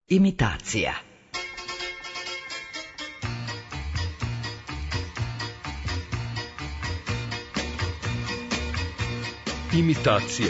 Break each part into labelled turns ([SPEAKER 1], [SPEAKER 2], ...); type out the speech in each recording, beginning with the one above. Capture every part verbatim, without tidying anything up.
[SPEAKER 1] Imitacija.
[SPEAKER 2] Imitacija.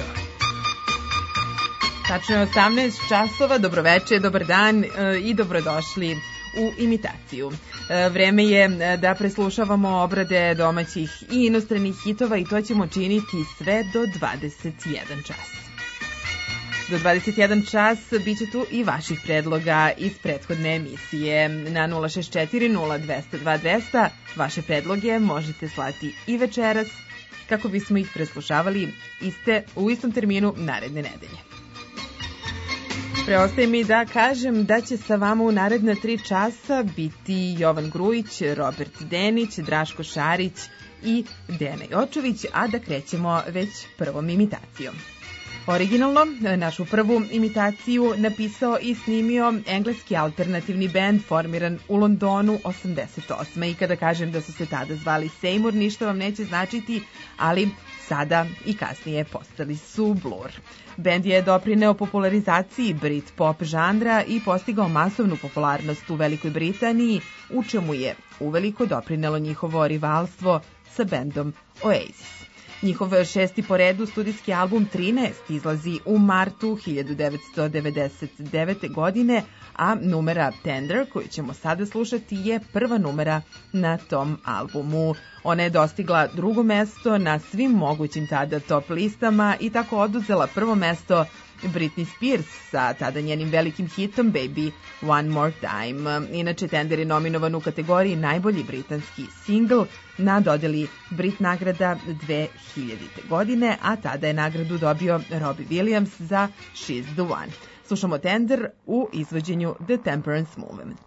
[SPEAKER 3] Tačno je osamnaest časova, dobroveče, dobar dan e, i dobrodošli u imitaciju. E, vreme je da preslušavamo obrade domaćih i inostranih hitova i to ćemo činiti sve do dvadeset jedan čas. Do dvadeset jedan čas bit će tu i vaših predloga iz prethodne emisije. Na nula šest četiri nula dva zero dva dva zero zero vaše predloge možete slati i večeras kako bismo ih preslušavali iste u istom terminu naredne nedelje. Preostaje mi da kažem da će sa vama u naredna tri časa biti Jovan Grujić, Robert Denić, Draško Šarić i Dena Jočović, a da krećemo već prvom imitacijom. Originalno, našu prvu imitaciju napisao i snimio engleski alternativni bend formiran u Londonu osamdeset osme. I kada kažem da su se tada zvali Seymour, ništa vam neće značiti, ali sada i kasnije postali su Blur. Bend je doprineo popularizaciji Britpop žanra i postigao masovnu popularnost u Velikoj Britaniji, u čemu je uveliko doprinelo njihovo rivalstvo sa bendom Oasis. Njihov šesti po redu studijski album trinaest izlazi u martu hiljadu devetsto devedeset devete. godine, a numera Tender, koju ćemo sada slušati, je prva numera na tom albumu. Ona je dostigla drugo mesto na svim mogućim tada top listama i tako oduzela prvo mesto Britney Spears sa tada njenim velikim hitom Baby One More Time. Inače, Tender je nominovan u kategoriji najbolji britanski singl na dodeli Brit nagrada dve hiljadite. godine, a tada je nagradu dobio Robbie Williams za She's the One. Slušamo Tender u izvođenju The Temperance Movement.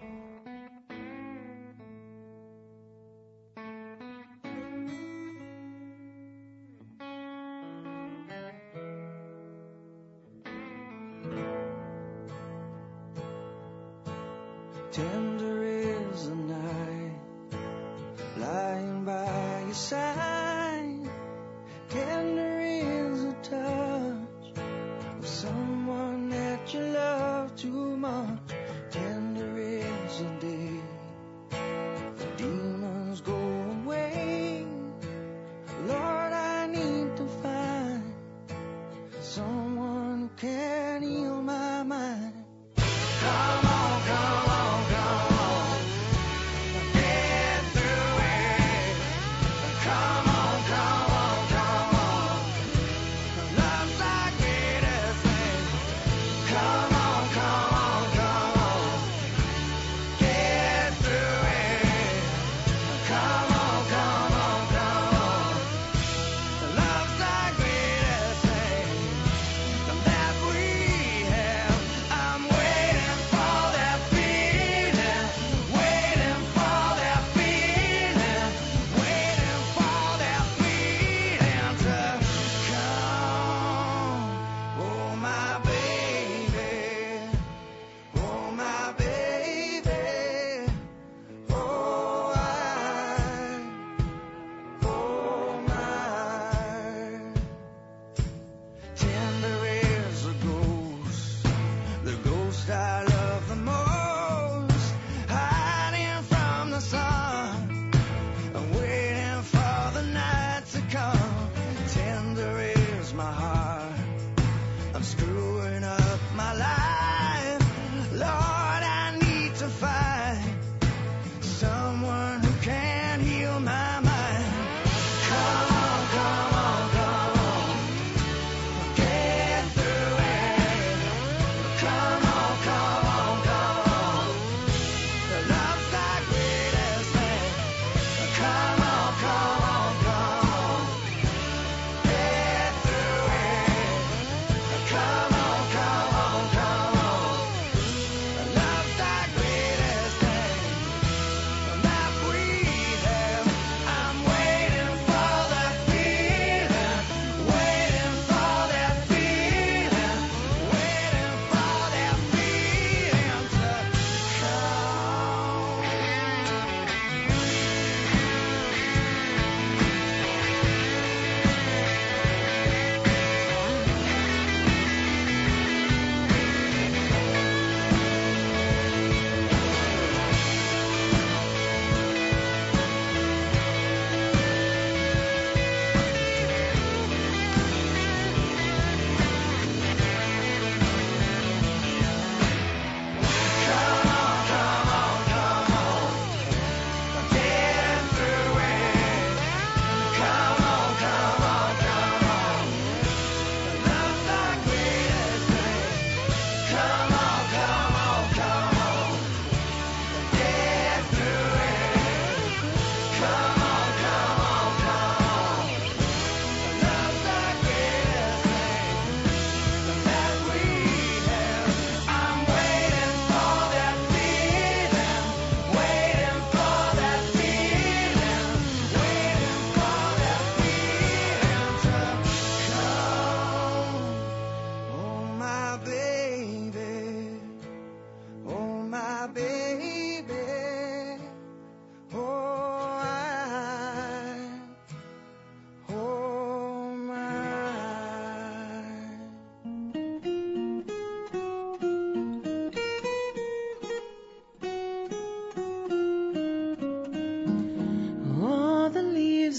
[SPEAKER 4] Tender is the night, lying by your side. Tender is the touch of someone that you love too much. Tender is the day the demons go away. Lord, I need to find someone who can heal my mind. Come on, come on. Waiting for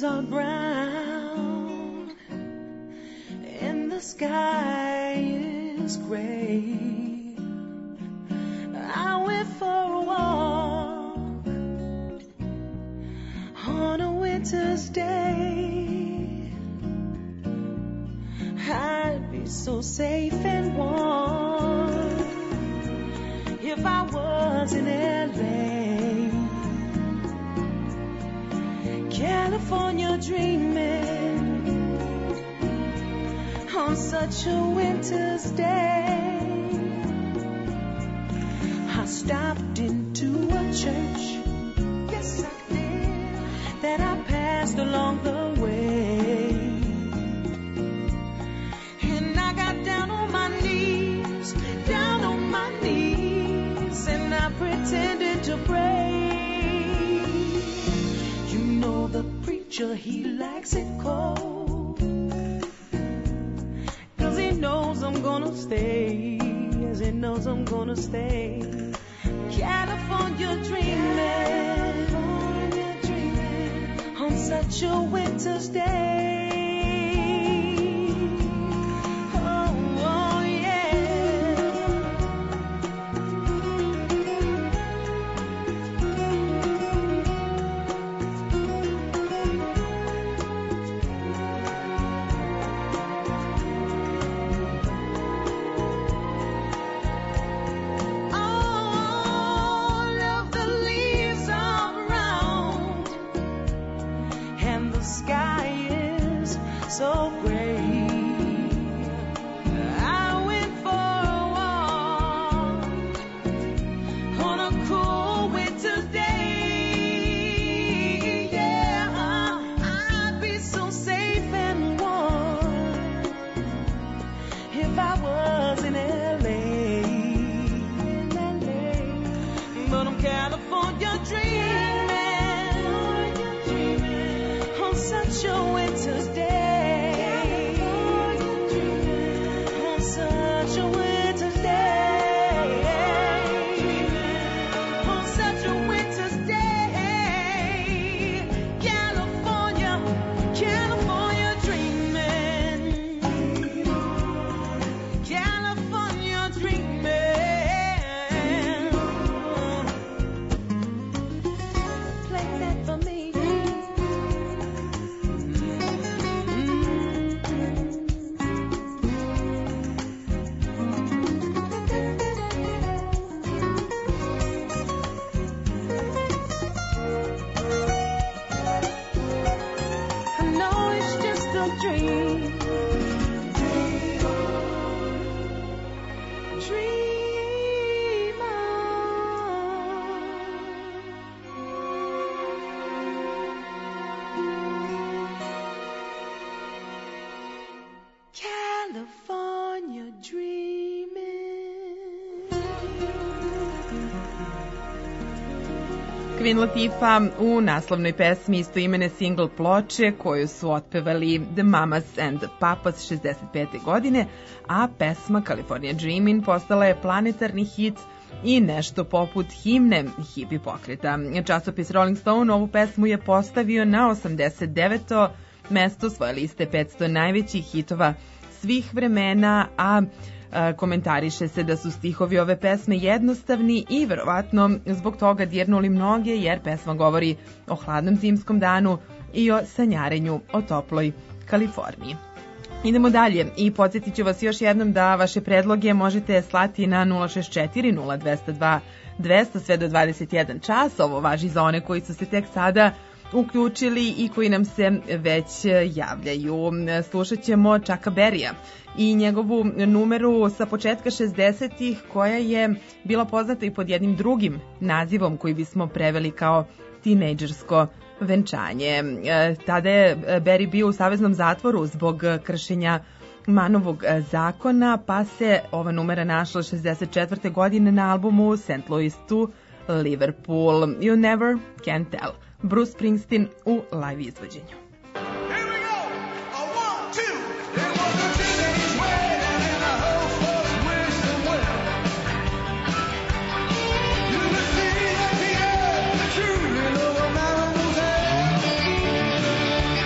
[SPEAKER 4] leaves are brown and the sky is gray, I went for a walk on a winter's day. I'd be so safe and warm if I was in L A, California dreaming on such a winter's day. I stopped into a church, yes I did, that I passed along the way. And I got down on my knees, down on my knees, and I pretended to pray. You know the preacher, he likes it cold, 'cause he knows I'm gonna stay, yes he knows I'm gonna stay. California dreaming, California dreaming on such a winter's day.
[SPEAKER 3] Queen Latifah u naslovnoj pesmi istoimene single ploče koju su otpevali The Mamas and the Papas šezdeset pete godine, a pesma California Dreamin' postala je planetarni hit i nešto poput himne hipi pokreta. Časopis Rolling Stone ovu pesmu je postavio na osamdeset deveto mesto svoje liste petsto najvećih hitova svih vremena, a komentariše se da su stihovi ove pesme jednostavni i verovatno zbog toga dirnuli mnoge, jer pesma govori o hladnom zimskom danu i o sanjarenju o toploj Kaliforniji. Idemo dalje i podsjetit ću vas još jednom da vaše predloge možete slati na nula šest četiri nula dva nula dva dvesta sve do dvadeset jedan čas. Ovo važi za one koji su se tek sada uključili i koji nam se već javljaju. Slušat ćemo Chucka Berrya i njegovu numeru sa početka šezdesetih koja je bila poznata i pod jednim drugim nazivom koji bismo preveli kao tinejdžersko venčanje. Tada je Berry bio u saveznom zatvoru zbog kršenja Manovog zakona, pa se ova numera našla šezdeset četvrte godine na albumu Saint Louis to Liverpool. You Never Can Tell. Bruce Springsteen u live izvođenju.
[SPEAKER 1] Truly, Lord, my was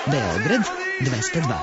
[SPEAKER 1] Beograd dvesta dva.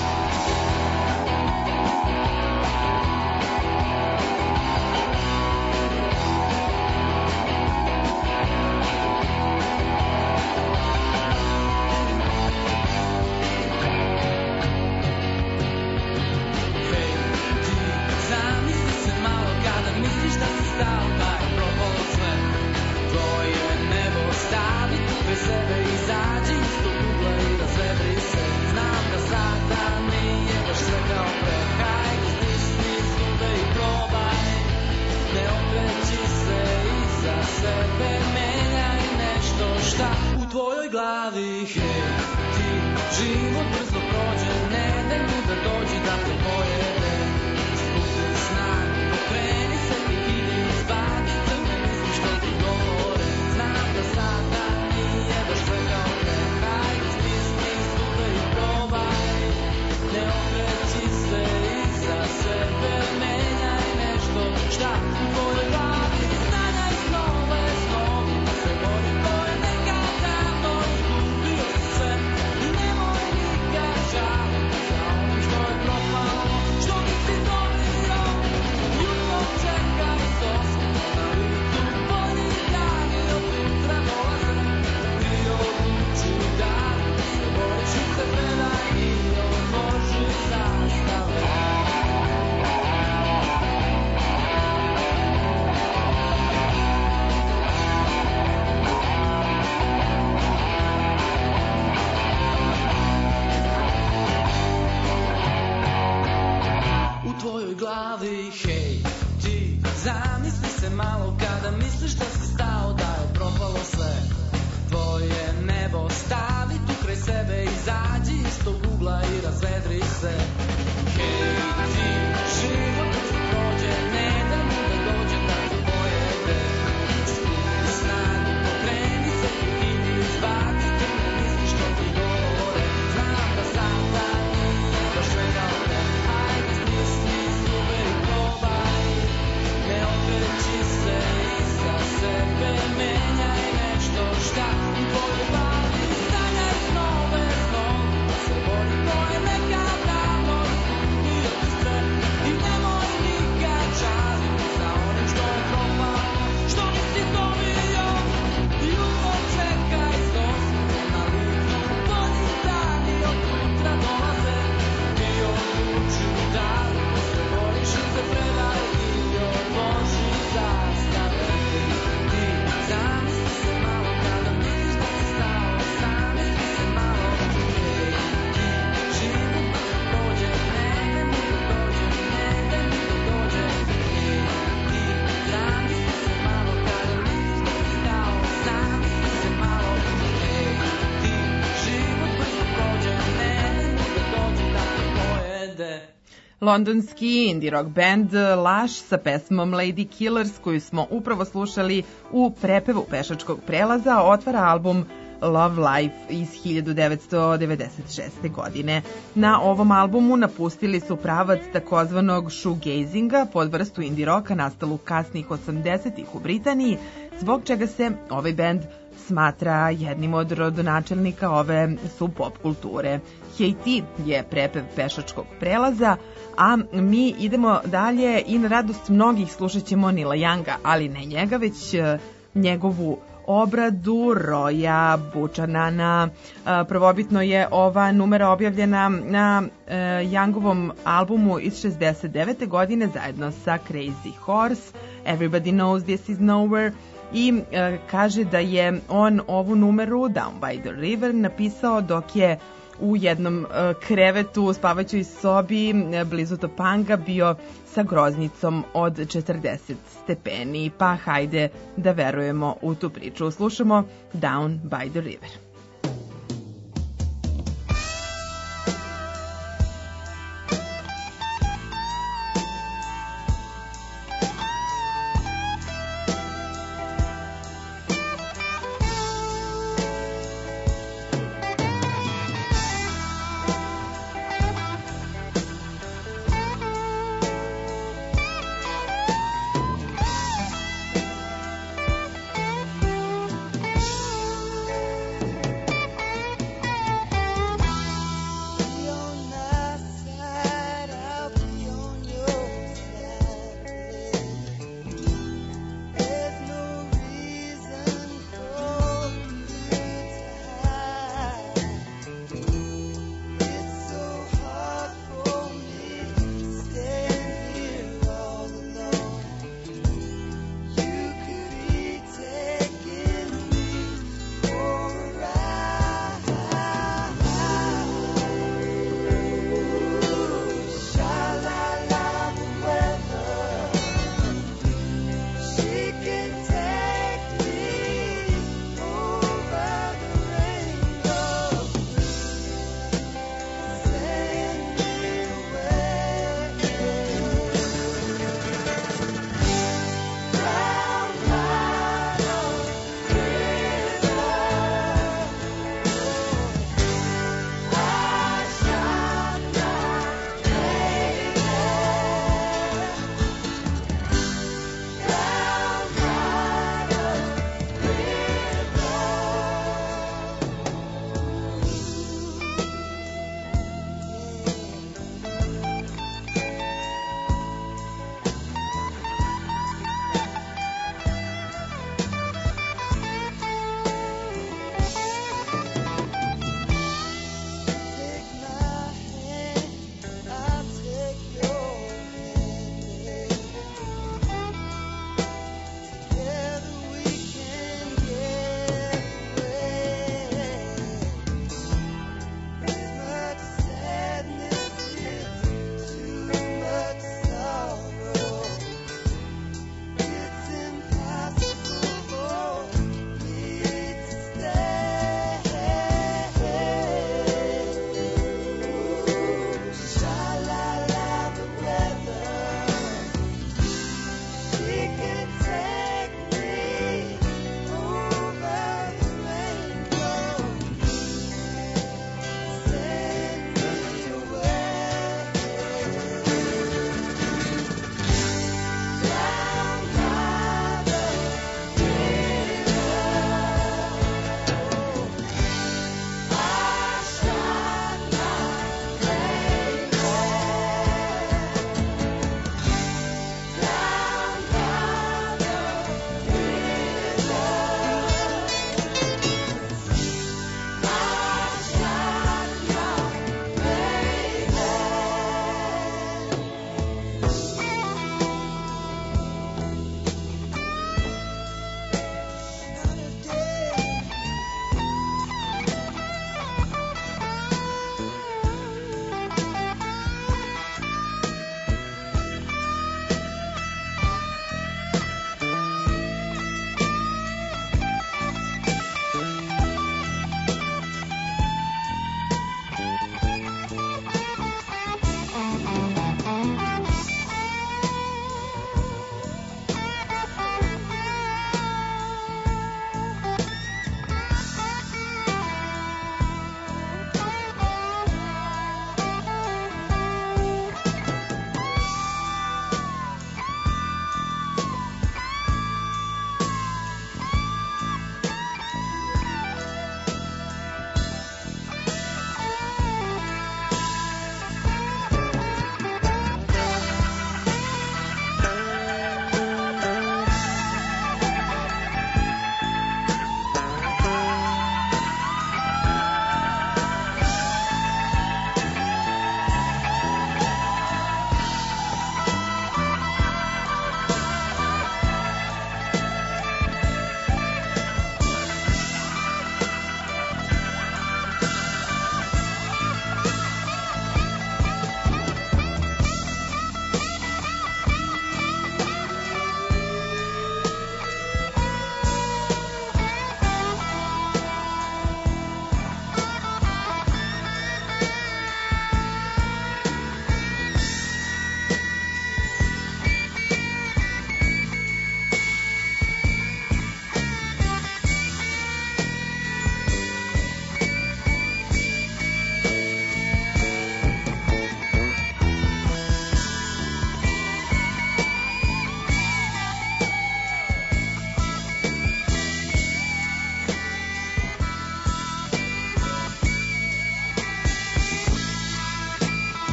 [SPEAKER 3] Londonski indie rock band Laš sa pesmom Lady Killers, koju smo upravo slušali u prepevu Pešačkog prelaza, otvara album Love Life iz hiljadu devetsto devedeset šeste. godine. Na ovom albumu napustili su pravac takozvanog shoegazinga, podvrstu indie rocka nastalu kasnih osamdesetih u Britaniji, zbog čega se ovaj band smatra jednim od rodonačelnika ove subpop kulture. Hey Ti je prepev Pešačkog prelaza, a mi idemo dalje i na radost mnogih slušat ćemo Nila Younga, ali ne njega, već njegovu obradu Roya Buchanana. Prvobitno je ova numera objavljena na Youngovom albumu iz šezdeset devete. godine zajedno sa Crazy Horse, Everybody Knows This Is Nowhere, i e, kaže da je on ovu numeru Down by the River napisao dok je u jednom e, krevetu u spavaćoj sobi e, blizu Topanga bio sa groznicom od četrdeset stepeni, pa hajde da verujemo u tu priču. Slušamo Down by the River.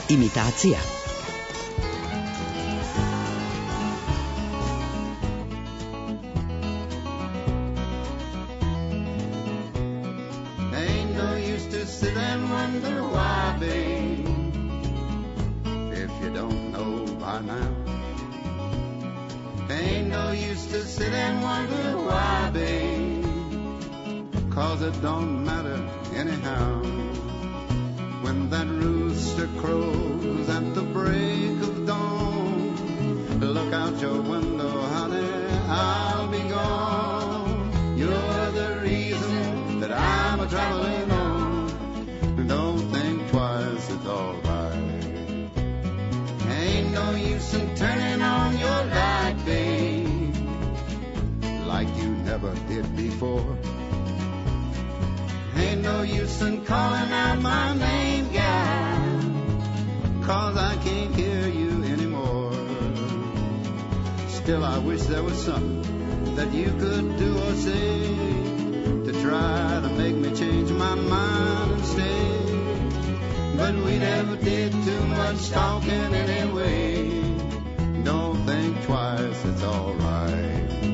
[SPEAKER 1] Imitacija.
[SPEAKER 5] Ain't no use to sit and wonder why, babe, if you don't know by now. Ain't no use to sit and wonder why, babe, 'cause it don't matter anyhow. When that rooster crows at the break of dawn, look out your window, honey, I'll be gone. You're the reason that I'm a traveling on. Don't think twice, it's all right. Ain't no use in turning on your light, babe, like you never did before. Ain't no use in calling out my name, gal, 'cause I can't hear you anymore. Still, I wish there was something that you could do or say to try to make me change my mind and stay. But we never did too much talking anyway. Don't think twice, it's all right.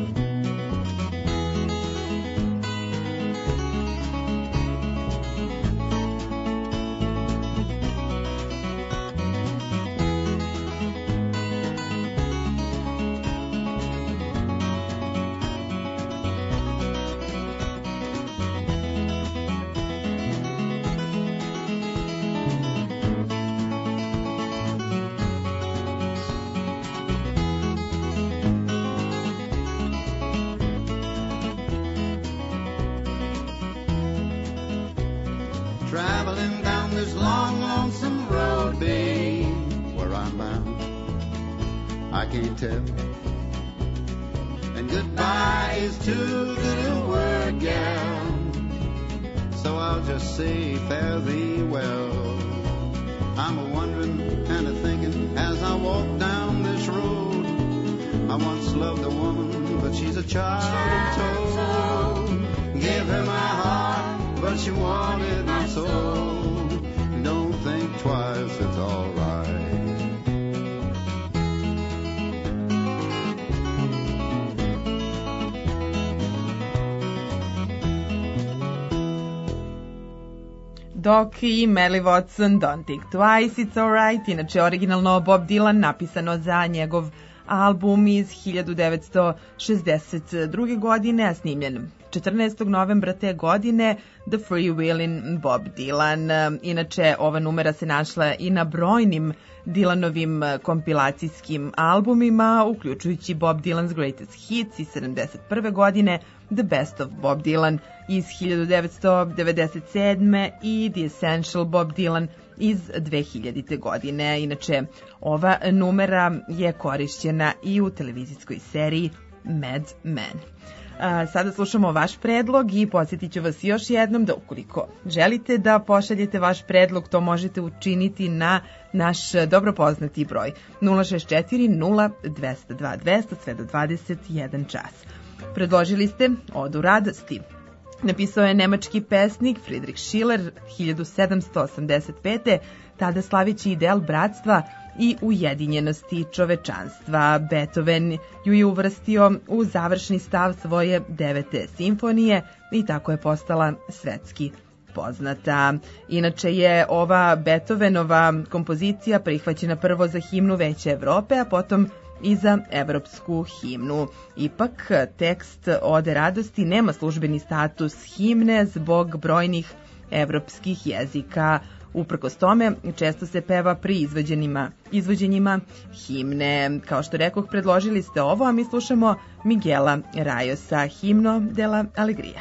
[SPEAKER 5] Traveling down this long, lonesome road, babe, where I'm bound, I can't tell. And goodbye is too good a word, gal, so I'll just say fare thee well. I'm a-wondering and a-thinking as I walk down this road. I once loved a woman, but she's a child told. Give her my heart, but she wanted my soul. Don't think twice, it's all right.
[SPEAKER 3] Doc i Melly Watson, Don't Think Twice, It's Alright, inače originalno Bob Dylan, napisano za njegov album iz hiljadu devetsto šezdeset druge. godine, a snimljen četrnaestog novembra te godine, The Freewheelin' Bob Dylan. Inače, ova numera se našla i na brojnim Dylanovim kompilacijskim albumima, uključujući Bob Dylan's Greatest Hits iz sedamdeset prve. godine, The Best of Bob Dylan iz hiljadu devetsto devedeset sedme. i The Essential Bob Dylan iz dve hiljadite. godine. Inače, ova numera je korišćena i u televizijskoj seriji Mad Men. A, sada slušamo vaš predlog i podsjetit ću vas još jednom da ukoliko želite da pošaljete vaš predlog, to možete učiniti na naš dobro poznati broj nula šest četiri nula dva nula dva dva nula zero sve do dvadeset jedan čas. Predložili ste Odu radosti. Napisao je nemački pesnik Friedrich Schiller hiljadu sedamsto osamdeset pete. tada slavići ideal bratstva i ujedinjenosti čovečanstva. Beethoven ju je uvrstio u završni stav svoje devete simfonije i tako je postala svetski poznata. Inače je ova Beethovenova kompozicija prihvaćena prvo za himnu Veća Evrope, a potom i za evropsku himnu. Ipak, tekst Ode radosti nema službeni status himne zbog brojnih evropskih jezika. Uprkos tome, često se peva pri izvođenjima, izvođenjima himne. Kao što rekoh, predložili ste ovo, a mi slušamo Miguela Rayosa, Himno de la Alegría.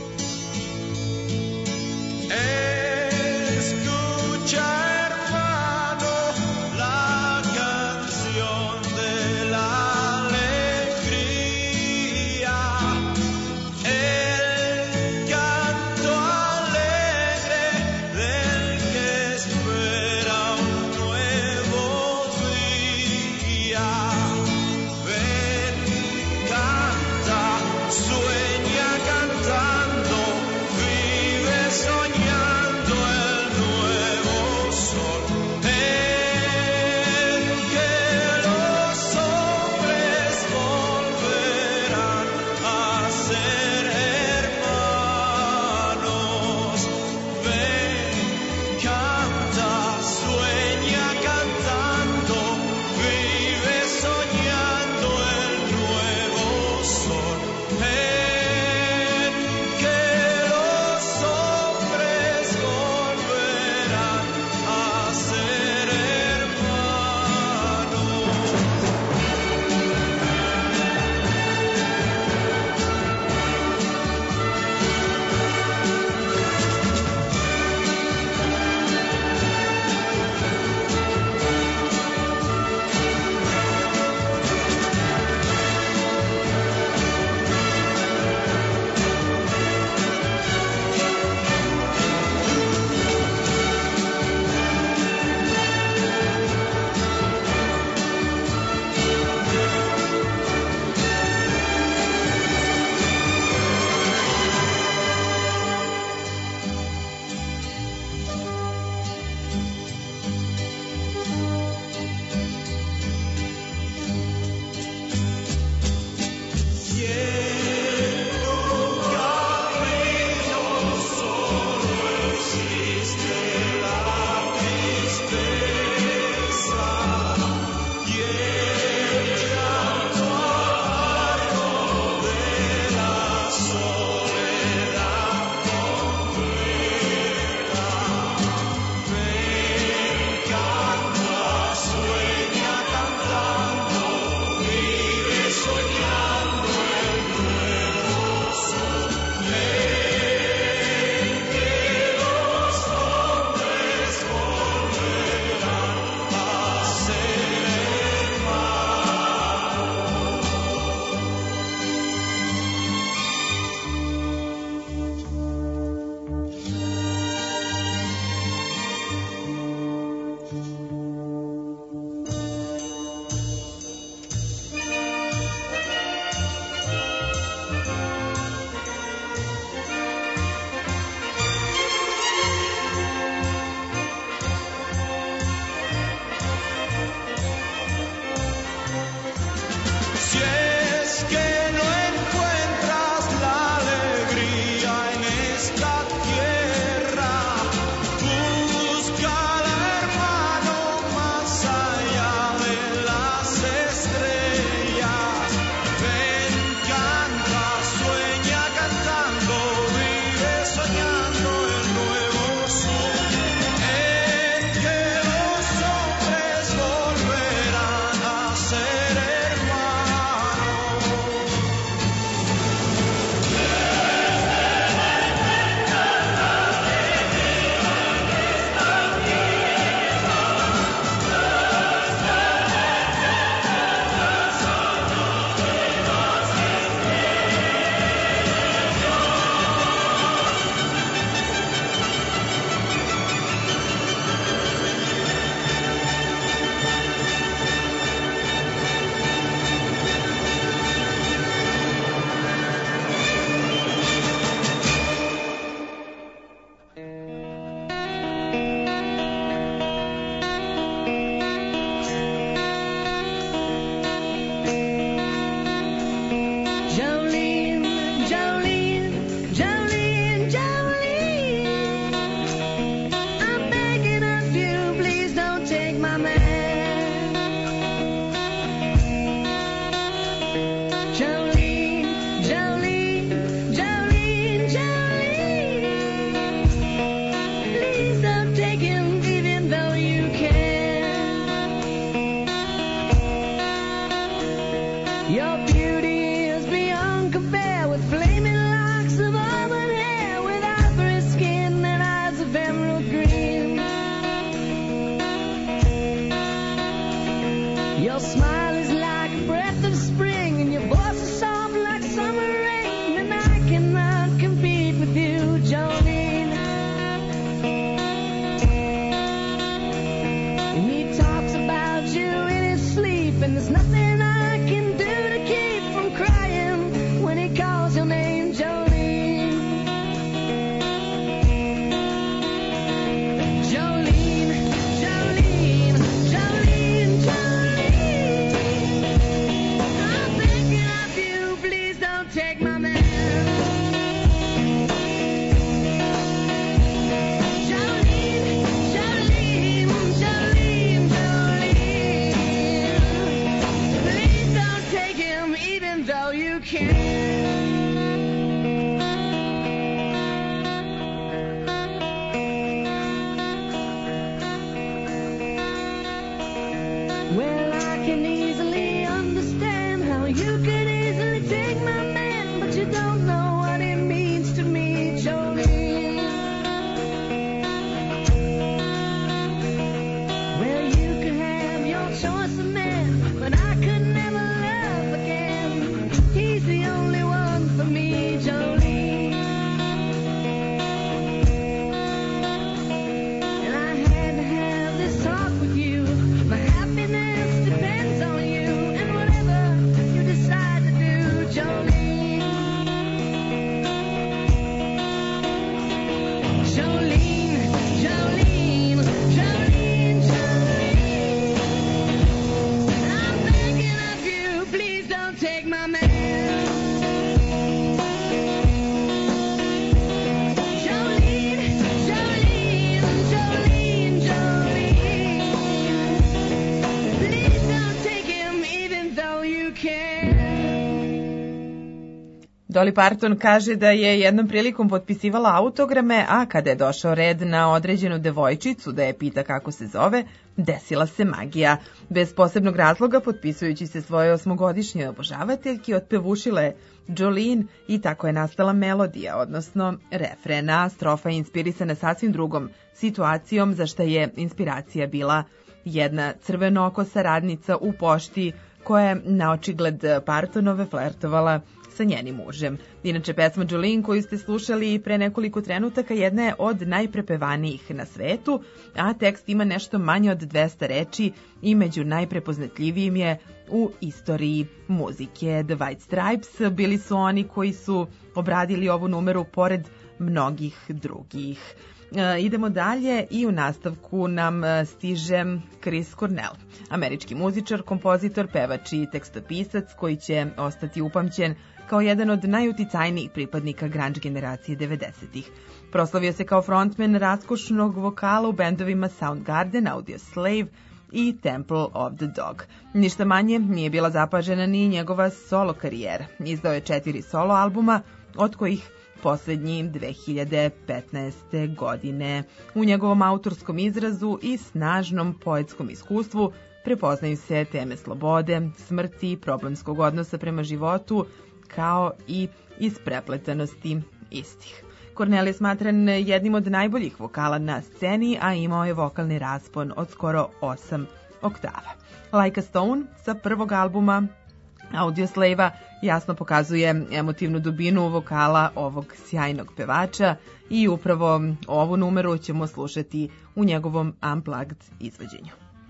[SPEAKER 6] Escucha, hermano.
[SPEAKER 4] Your smile is like a breath of spring, and your voice is soft like summer rain, and I cannot compete with you, Jolene. And he talks about you in his sleep, and there's nothing I can do to keep from crying when he calls your name, Jolene. Well, I can easily understand how you could easily take my man, but you don't know what it means to me, Jolene. Well, you could have your choice of men, but I could never love again. He's the only one for me, Jolene. And I had to have this talk with you. My happiness depends on you, and whatever you decide to do, Jolene. Jolene, Jolene, Jolene, Jolene. I'm begging of you, please don't take my man. Jolene, Jolene, Jolene, Jolene. Please don't take him even though you can.
[SPEAKER 3] Dolly Parton kaže da je jednom prilikom potpisivala autograme, a kada je došao red na određenu devojčicu da je pita kako se zove, desila se magija. Bez posebnog razloga, potpisujući se svoje osmogodišnje obožavateljki, otpevušila je Jolene i tako je nastala melodija, odnosno refrena. Strofa je inspirisana sasvim drugom situacijom, za šta je inspiracija bila jedna crvenokosa radnica u pošti koja je na očigled Partonove flertovala sa njenim mužem. Inače, pesma Jolene koju ste slušali pre nekoliko trenutaka jedna je od najprepevanijih na svetu, a tekst ima nešto manje od dvesta reči i među najprepoznatljivijim je u istoriji muzike. The White Stripes bili su oni koji su obradili ovu numeru pored mnogih drugih. E, idemo dalje i u nastavku nam stiže Chris Cornell, američki muzičar, kompozitor, pevač i tekstopisac koji će ostati upamćen kao jedan od najuticajnijih pripadnika grunge generacije devedesetih. Proslavio se kao frontman raskošnog vokala u bendovima Soundgarden, Audioslave i Temple of the Dog. Ništa manje nije bila zapažena ni njegova solo karijera. Izdao je četiri solo albuma, od kojih poslednji dve hiljade petnaeste. godine. U njegovom autorskom izrazu i snažnom poetskom iskustvu prepoznaju se teme slobode, smrti, problemskog odnosa prema životu, kao i isprepletanosti istih. Cornell je smatran jednim od najboljih vokala na sceni, a imao je vokalni raspon od skoro osam oktava. Like a Stone sa prvog albuma Audioslave jasno pokazuje emotivnu dubinu vokala ovog sjajnog pevača i upravo ovu numeru ćemo slušati u njegovom unplugged izvođenju.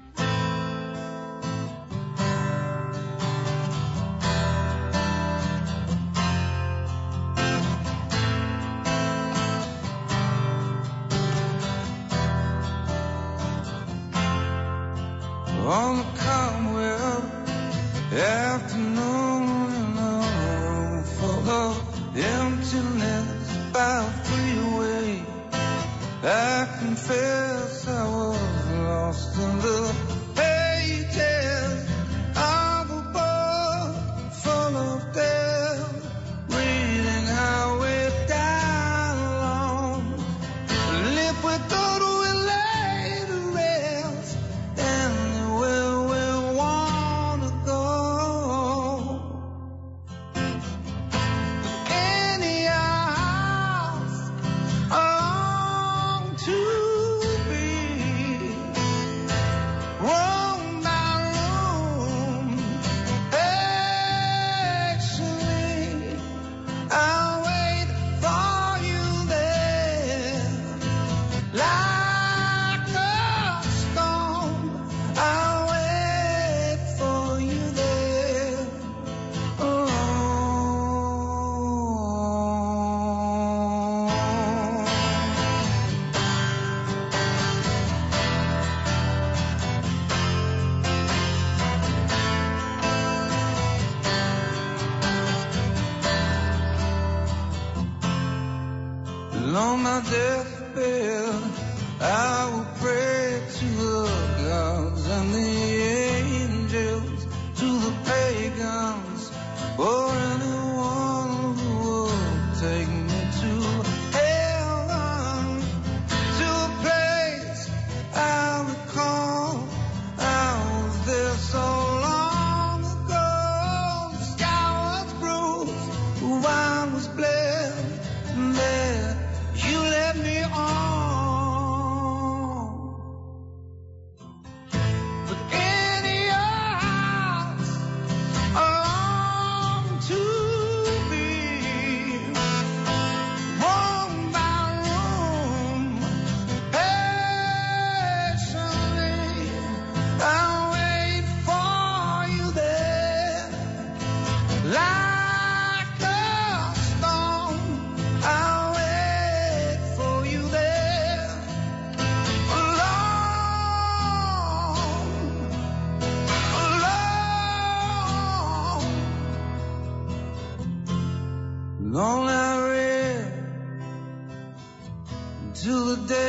[SPEAKER 6] On the Commonwealth afternoon in a room full of emptiness by a freeway, I confess I was lost in the pages of a book full of death, reading how we die alone, live with total to be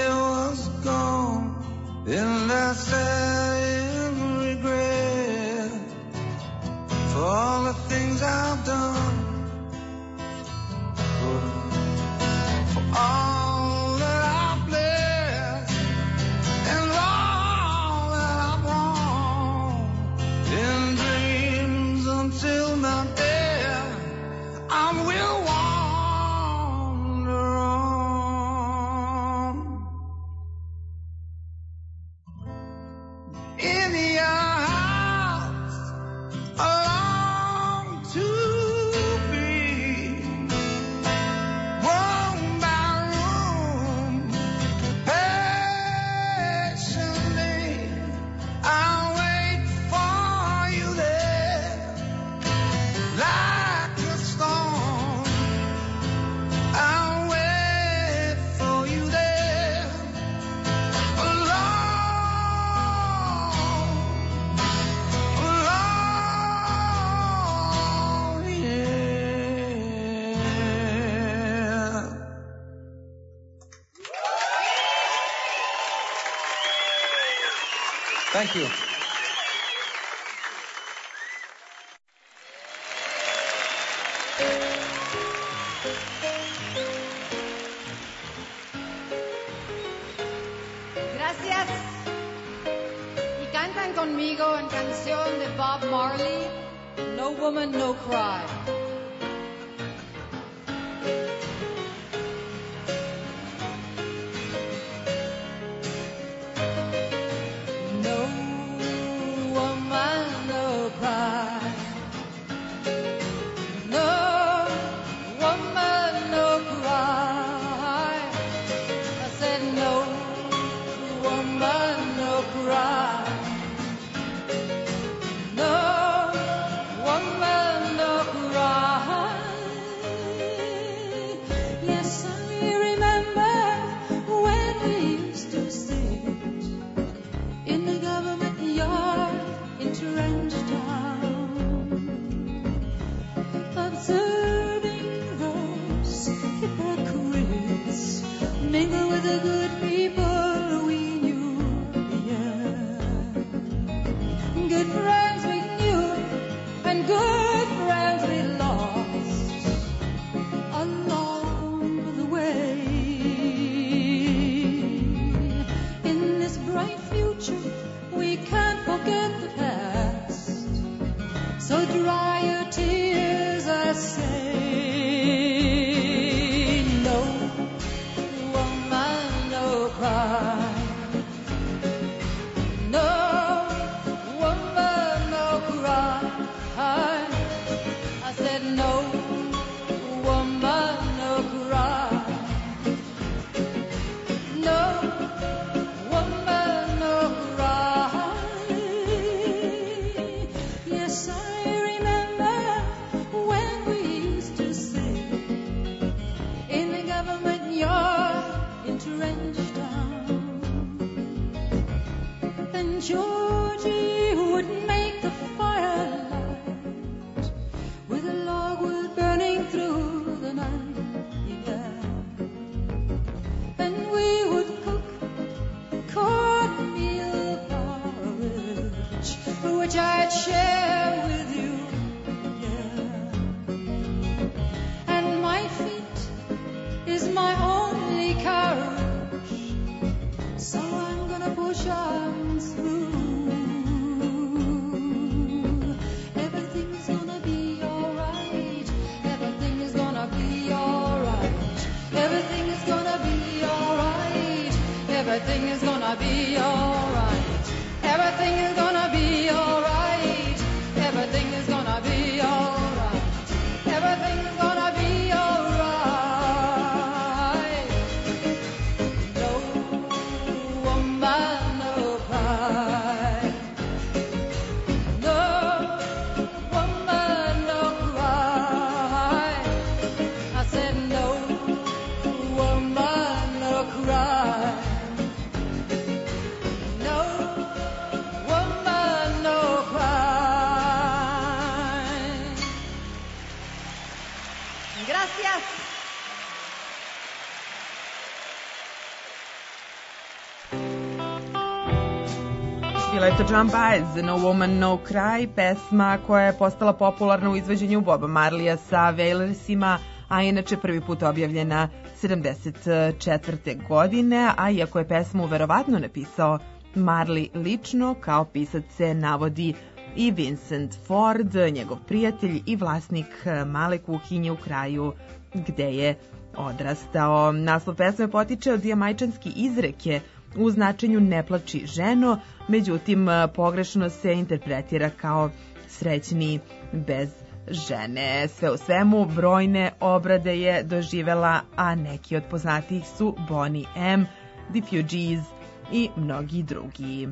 [SPEAKER 6] yesterday was gone, and I sat in regret for all the things I've done, for all that I've blessed and all that I've wrong. In dreams until my death, I will wander on. In your house, I long to be, room by room, patiently I'll wait for you there, like a storm. I'll wait for you there, alone, alone, yeah. Thank you.
[SPEAKER 7] Gracias. Y cantan conmigo en canción de Bob Marley, No Woman, No Cry. No woman, no cry. No woman, no cry. I said no woman, no cry. No woman, no cry. Yes, I remember when we used to sit in the government yard in Trenchtown, observing those hypocrites mingle with the good people we knew. Yeah, good friends we knew and good friends we lost along the way. In this bright future, we can't forget the past. So dry your tears, I say. No woman, no cry. No woman, no cry. I said no woman, no cry. No woman, no cry. Yes, I remember when we used to sing in the government yard in Trenchtown. And Georgie would make the firelight with a logwood burning through the night. Yeah. And we would cook cornmeal porridge, which I'd share with you. Yeah. And my feet is my only courage, so I'm gonna push on through. Everything's gonna be alright. Everything is gonna be alright. Everything is gonna be alright. Everything is gonna be alright. Everything is gonna be alright. Everything is gonna be alright. Everything is gonna be alright. No woman, no cry. No woman, no cry. I said no woman, no cry. No woman.
[SPEAKER 3] Bila je to Jump Eyes, No Woman, No Cry, pesma koja je postala popularna u izvođenju Boba Marleya sa Wailersima, a inače prvi put objavljena sedamdeset četvrte. godine, a iako je pesmu verovatno napisao Marley lično, kao pisac se navodi i Vincent Ford, njegov prijatelj i vlasnik male kuhinje u kraju gde je odrastao. Naslov pesme potiče od jamajčanske izreke u značenju ne plači ženo, međutim pogrešno se interpretira kao srećni bez žene. Sve u svemu, brojne obrade je doživela, a neki od poznatijih su Boney M, The Fugees i mnogi drugi.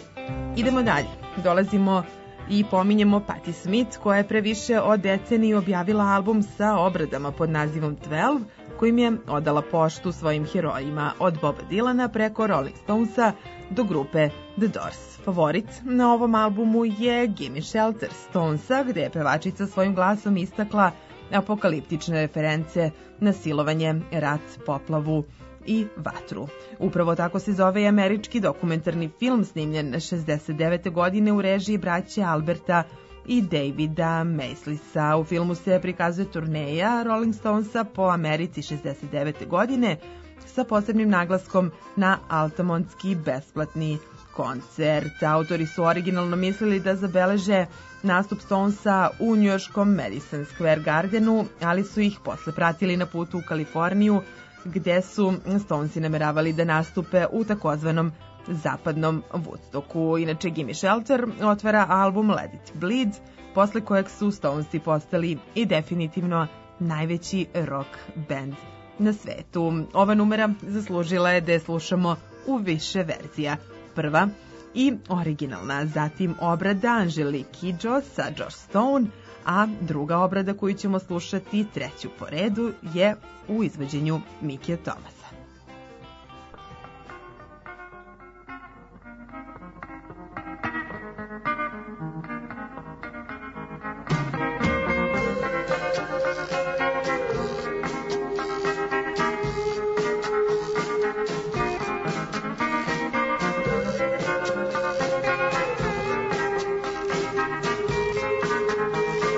[SPEAKER 3] Idemo dalje. Dolazimo i pominjemo Patti Smith, koja je pre više od decenije objavila album sa obradama pod nazivom dvanaest, kojim je odala poštu svojim herojima od Boba Dylana preko Rolling Stonesa do grupe The Doors. Favorit na ovom albumu je Gimme Shelter Stonesa, gde je pevačica svojim glasom istakla apokaliptične reference na silovanje, rat, poplavu i vatru. Upravo tako se zove i američki dokumentarni film snimljen šezdeset devete. godine u režiji braće Alberta i Davida Maislisa. U filmu se prikazuje turneja Rolling Stonesa po Americi šezdeset devete. godine sa posebnim naglaskom na altamontski besplatni koncert. Autori su originalno mislili da zabeleže nastup Stonesa u njujorškom Madison Square Gardenu, ali su ih posle pratili na putu u Kaliforniju, gde su Stonesi nameravali da nastupe u takozvanom zapadnom Woodstocku. Inače, Gimme Shelter otvara album Let It Bleed, posle kojeg su Stonesi postali i definitivno najveći rock band na svetu. Ova numera zaslužila je da je slušamo u više verzija. Prva i originalna, zatim obrada Angelique Kidjo sa Joss Stone, a druga obrada koju ćemo slušati, treću po redu, je u izvođenju Mikija Thomasa.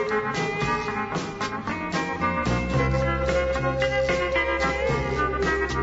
[SPEAKER 8] Thank you.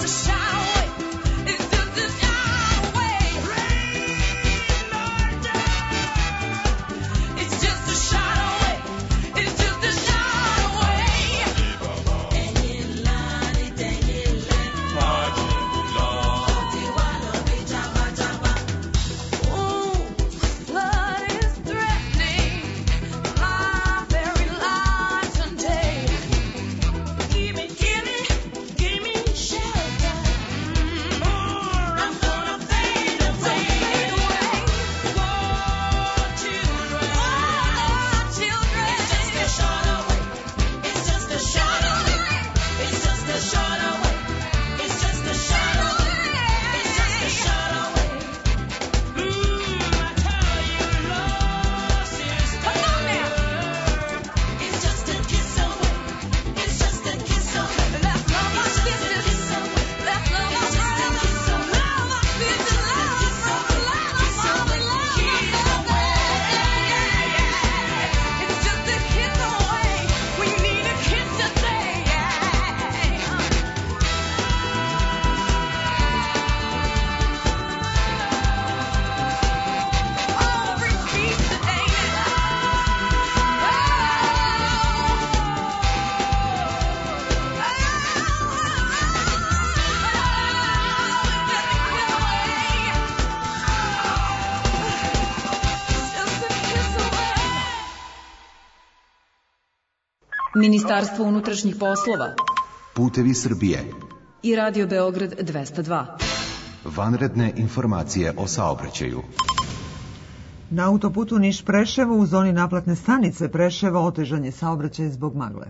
[SPEAKER 8] Ministarstvo unutrašnjih poslova,
[SPEAKER 9] Putevi Srbije
[SPEAKER 8] i Radio Beograd dvesta dva.
[SPEAKER 9] Vanredne informacije o saobraćaju.
[SPEAKER 10] Na autoputu Niš-Preševo u zoni naplatne stanice Preševo otežan je saobraćaj zbog magle.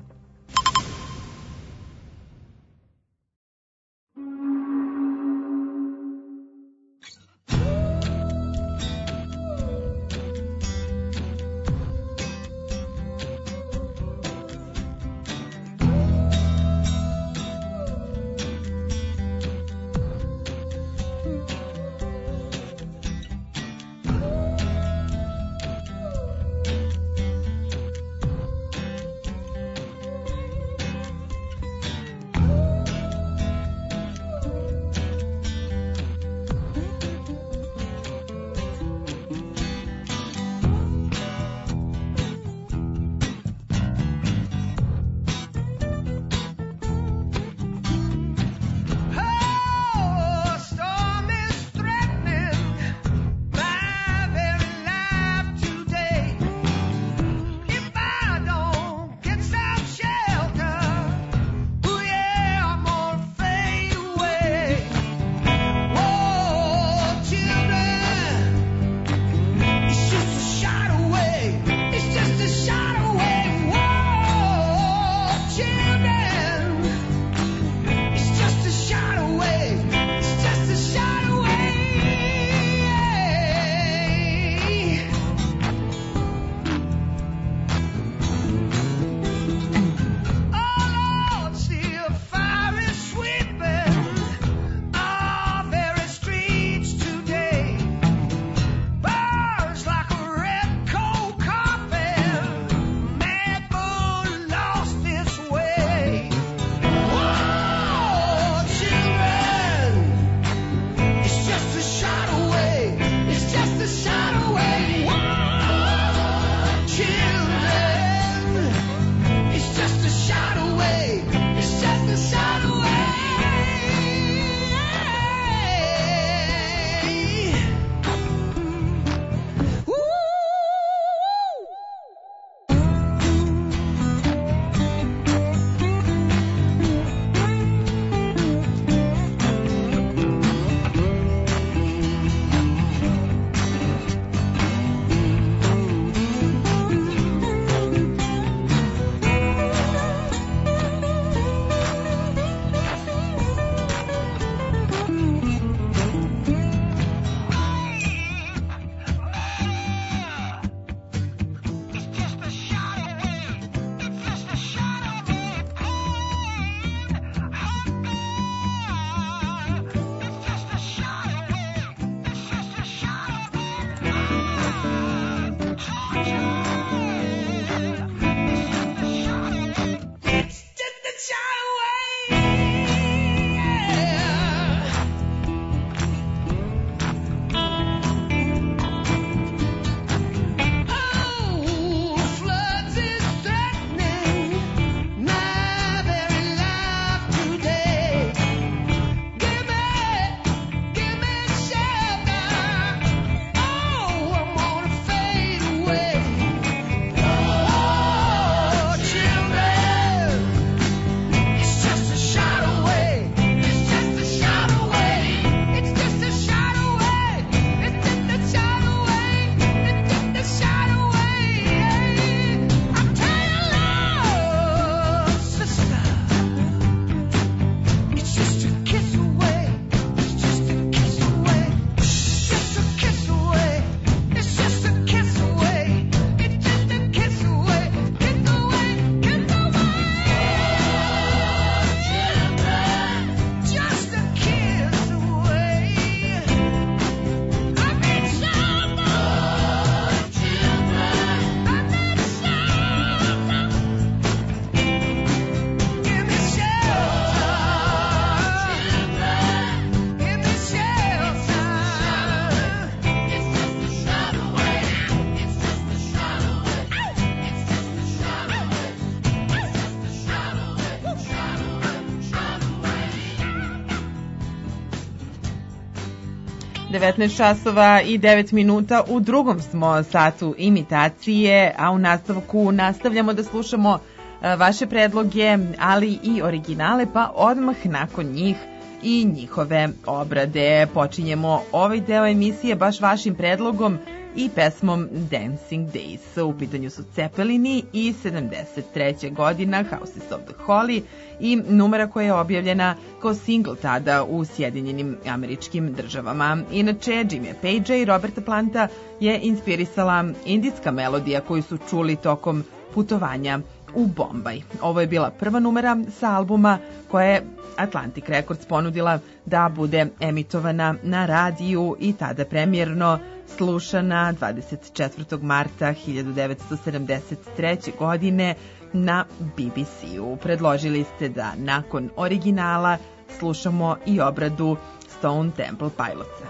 [SPEAKER 3] devetnaest časova i devet minuta, u drugom smo satu imitacije, a u nastavku nastavljamo da slušamo vaše predloge, ali i originale, pa odmah nakon njih i njihove obrade. Počinjemo ovaj deo emisije baš vašim predlogom i pesmom Dancing Days. U pitanju su Cepelini i sedamdeset treće godina Houses of the Holy i numera koja je objavljena kao single tada u Sjedinjenim Američkim Državama. Inače, Jimmy Pagea i Roberta Planta je inspirisala indijska melodija koju su čuli tokom putovanja u Bombaj. Ovo je bila prva numera sa albuma koja je Atlantic Records ponudila da bude emitovana na radiju i tada premijerno slušana dvadeset četvrtog marta hiljadu devetsto sedamdeset treće. godine na B B C-u. Predložili ste da nakon originala slušamo i obradu Stone Temple Pilotsa.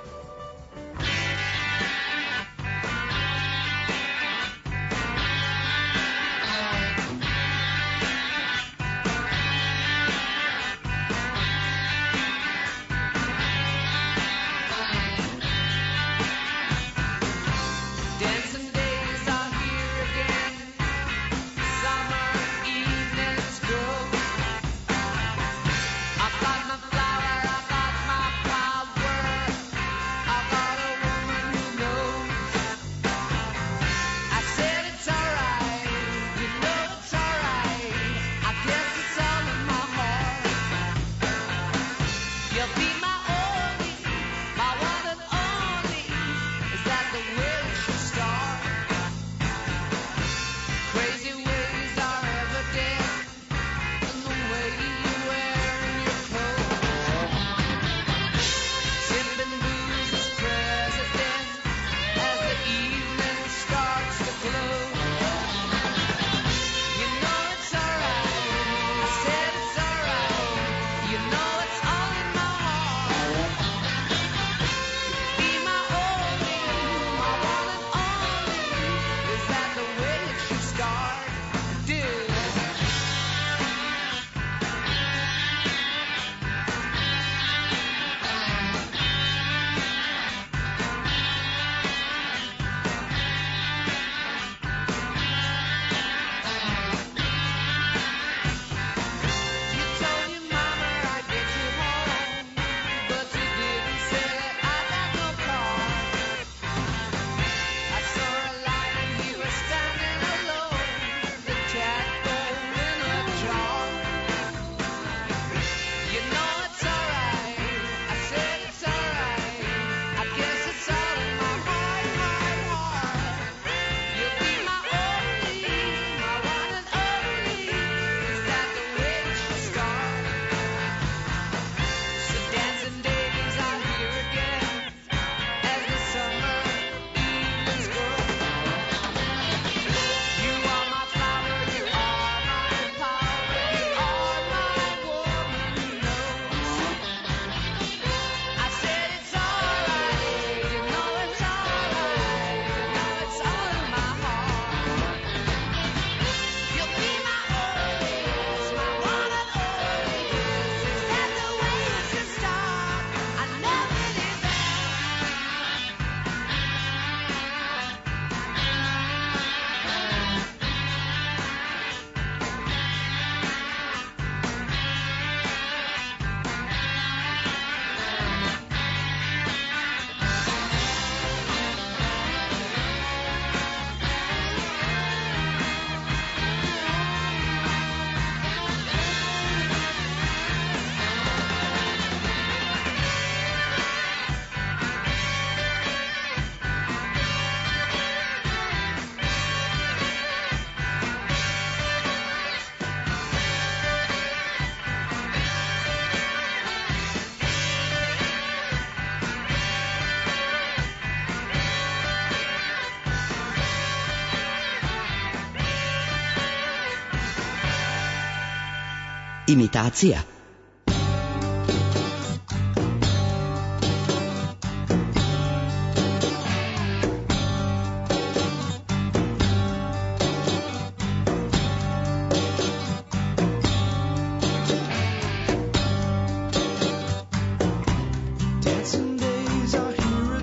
[SPEAKER 1] Imitacija.
[SPEAKER 6] Dancing days are here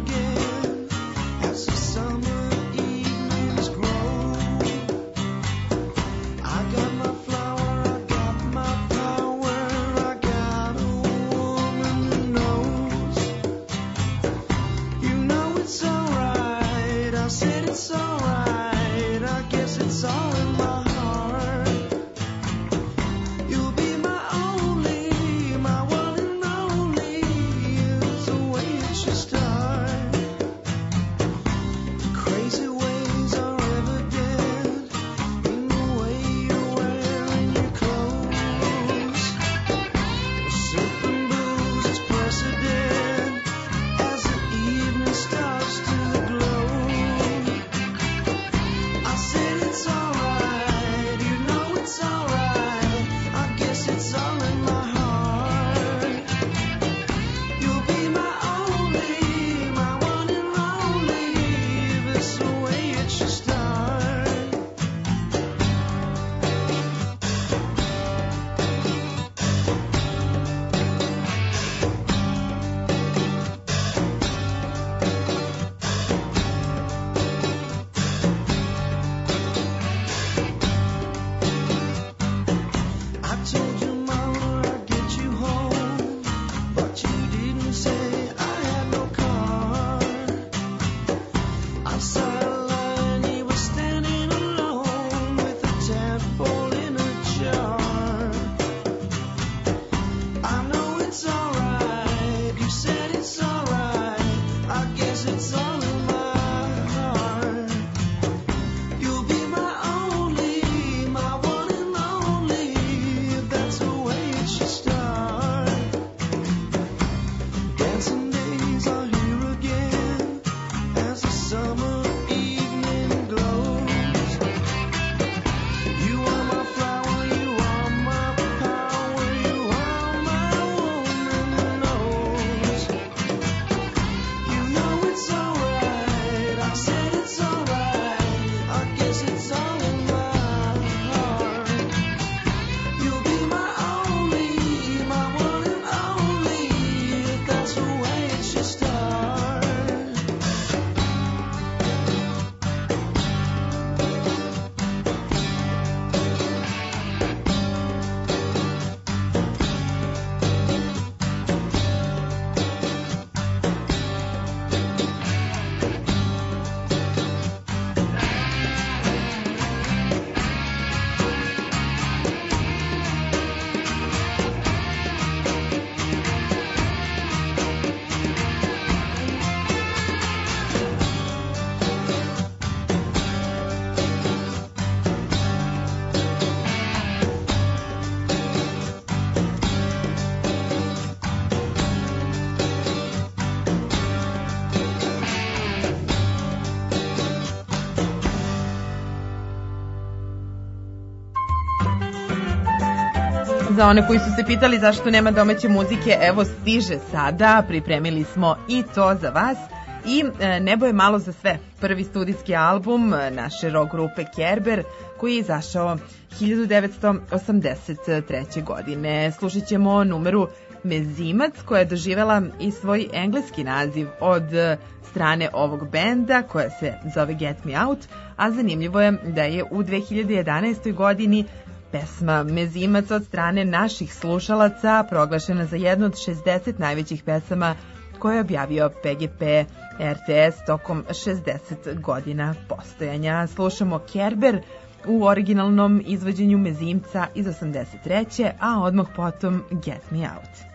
[SPEAKER 3] Za one koji su se pitali zašto nema domaće muzike, evo stiže sada, pripremili smo i to za vas. I e, Nebo je malo za sve, prvi studijski album naše rock grupe Kerber, koji je izašao hiljadu devetsto osamdeset treće. godine. Slušat ćemo numeru Mezimac, koja je doživela i svoj engleski naziv od strane ovog benda, koja se zove Get Me Out, a zanimljivo je da je u dve hiljade jedanaestoj. godini pesma Mezimac od strane naših slušalaca proglašena za jednu od šezdeset najvećih pesama koje je objavio P G P R T S tokom šezdeset godina postojanja. Slušamo Kerber u originalnom izvođenju Mezimca iz osamdeset treće. a odmah potom Get Me Out.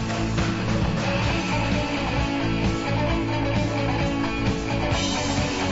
[SPEAKER 7] Thank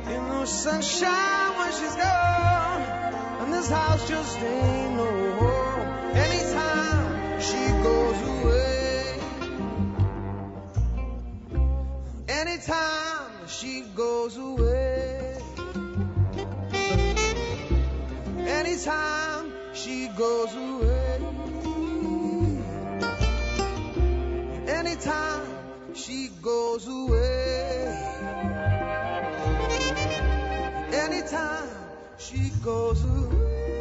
[SPEAKER 11] no sunshine when she's gone, and this house just ain't no home. Anytime she goes away, anytime she goes away, anytime she goes away, anytime she goes away, anytime she goes away.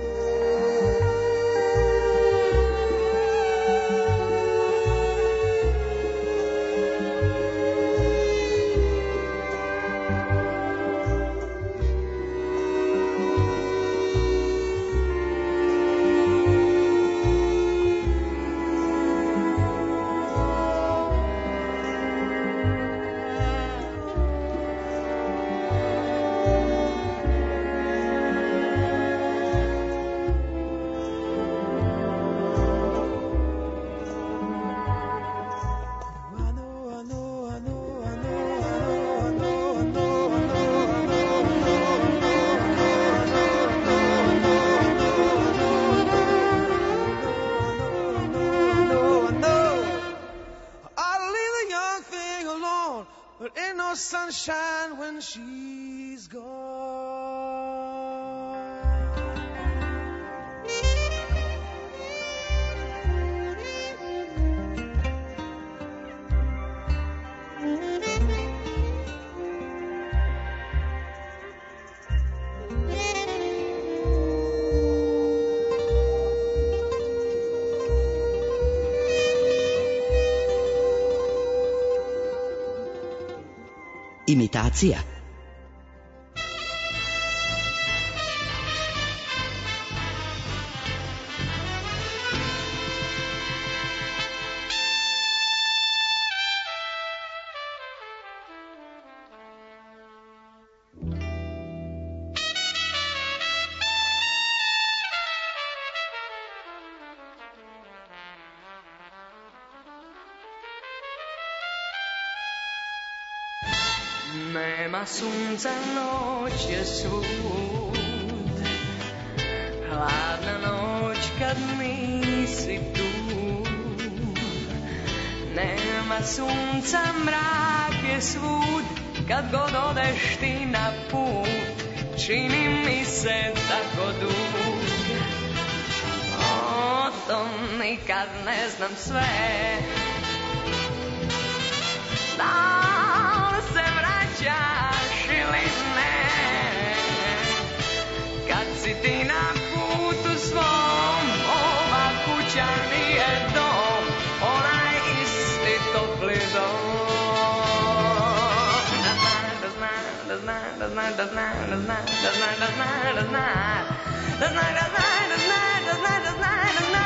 [SPEAKER 11] Sunshine when she's
[SPEAKER 1] Imitacija.
[SPEAKER 12] Nema sunca, noć je svud, hladna noć kad nisi tu. Nema sunca, mrak je svud, kad god odeš ti na put, čini mi se tako dug. O tom nikad ne znam sve, da se vraćaš ili ne, kad si ti na putu svom, ova kuća nije dom, onaj isti topli dom. Da zna, da zna, da zna, da zna, da zna, da zna, da zna, da zna, da zna, da zna, da zna, da zna, da zna, da zna, da zna, da zna.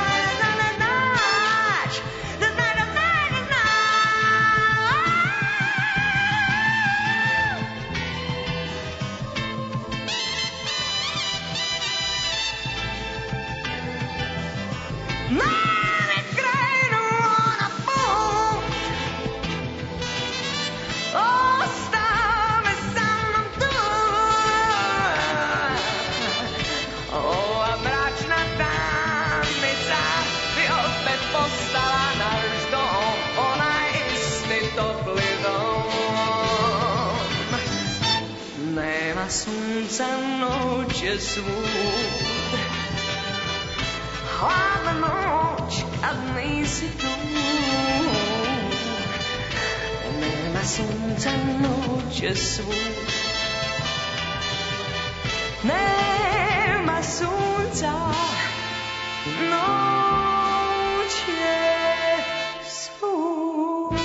[SPEAKER 12] Sunca, noć je svud, hladna noć kad nisi tu. Nema sunca, noć je svud, nema sunca, noć je svud.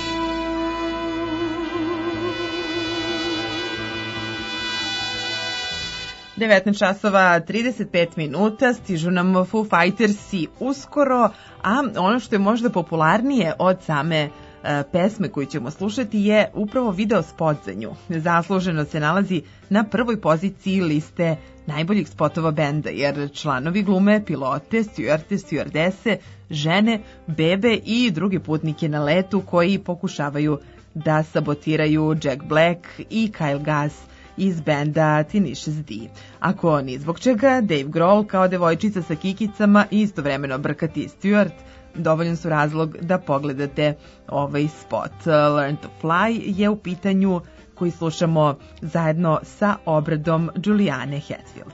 [SPEAKER 3] devetnaest časova trideset pet minuta, stižu nam Foo Fightersi uskoro, a ono što je možda popularnije od same e, pesme koju ćemo slušati je upravo video spot za nju. Zasluženo se nalazi na prvoj poziciji liste najboljih spotova benda, jer članovi glume pilote, stjuarte, stjuardese, žene, bebe i druge putnike na letu koji pokušavaju da sabotiraju Jack Black i Kyle Gass iz benda Tenacious D. Ako ni zbog čega, Dave Grohl kao devojčica sa kikicama i istovremeno brkati Stewart dovoljan su razlog da pogledate ovaj spot. Learn to Fly je u pitanju koji slušamo zajedno sa obradom Juliane Hatfield.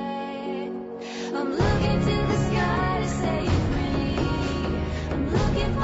[SPEAKER 7] I'm looking to the sky to save me. I'm looking for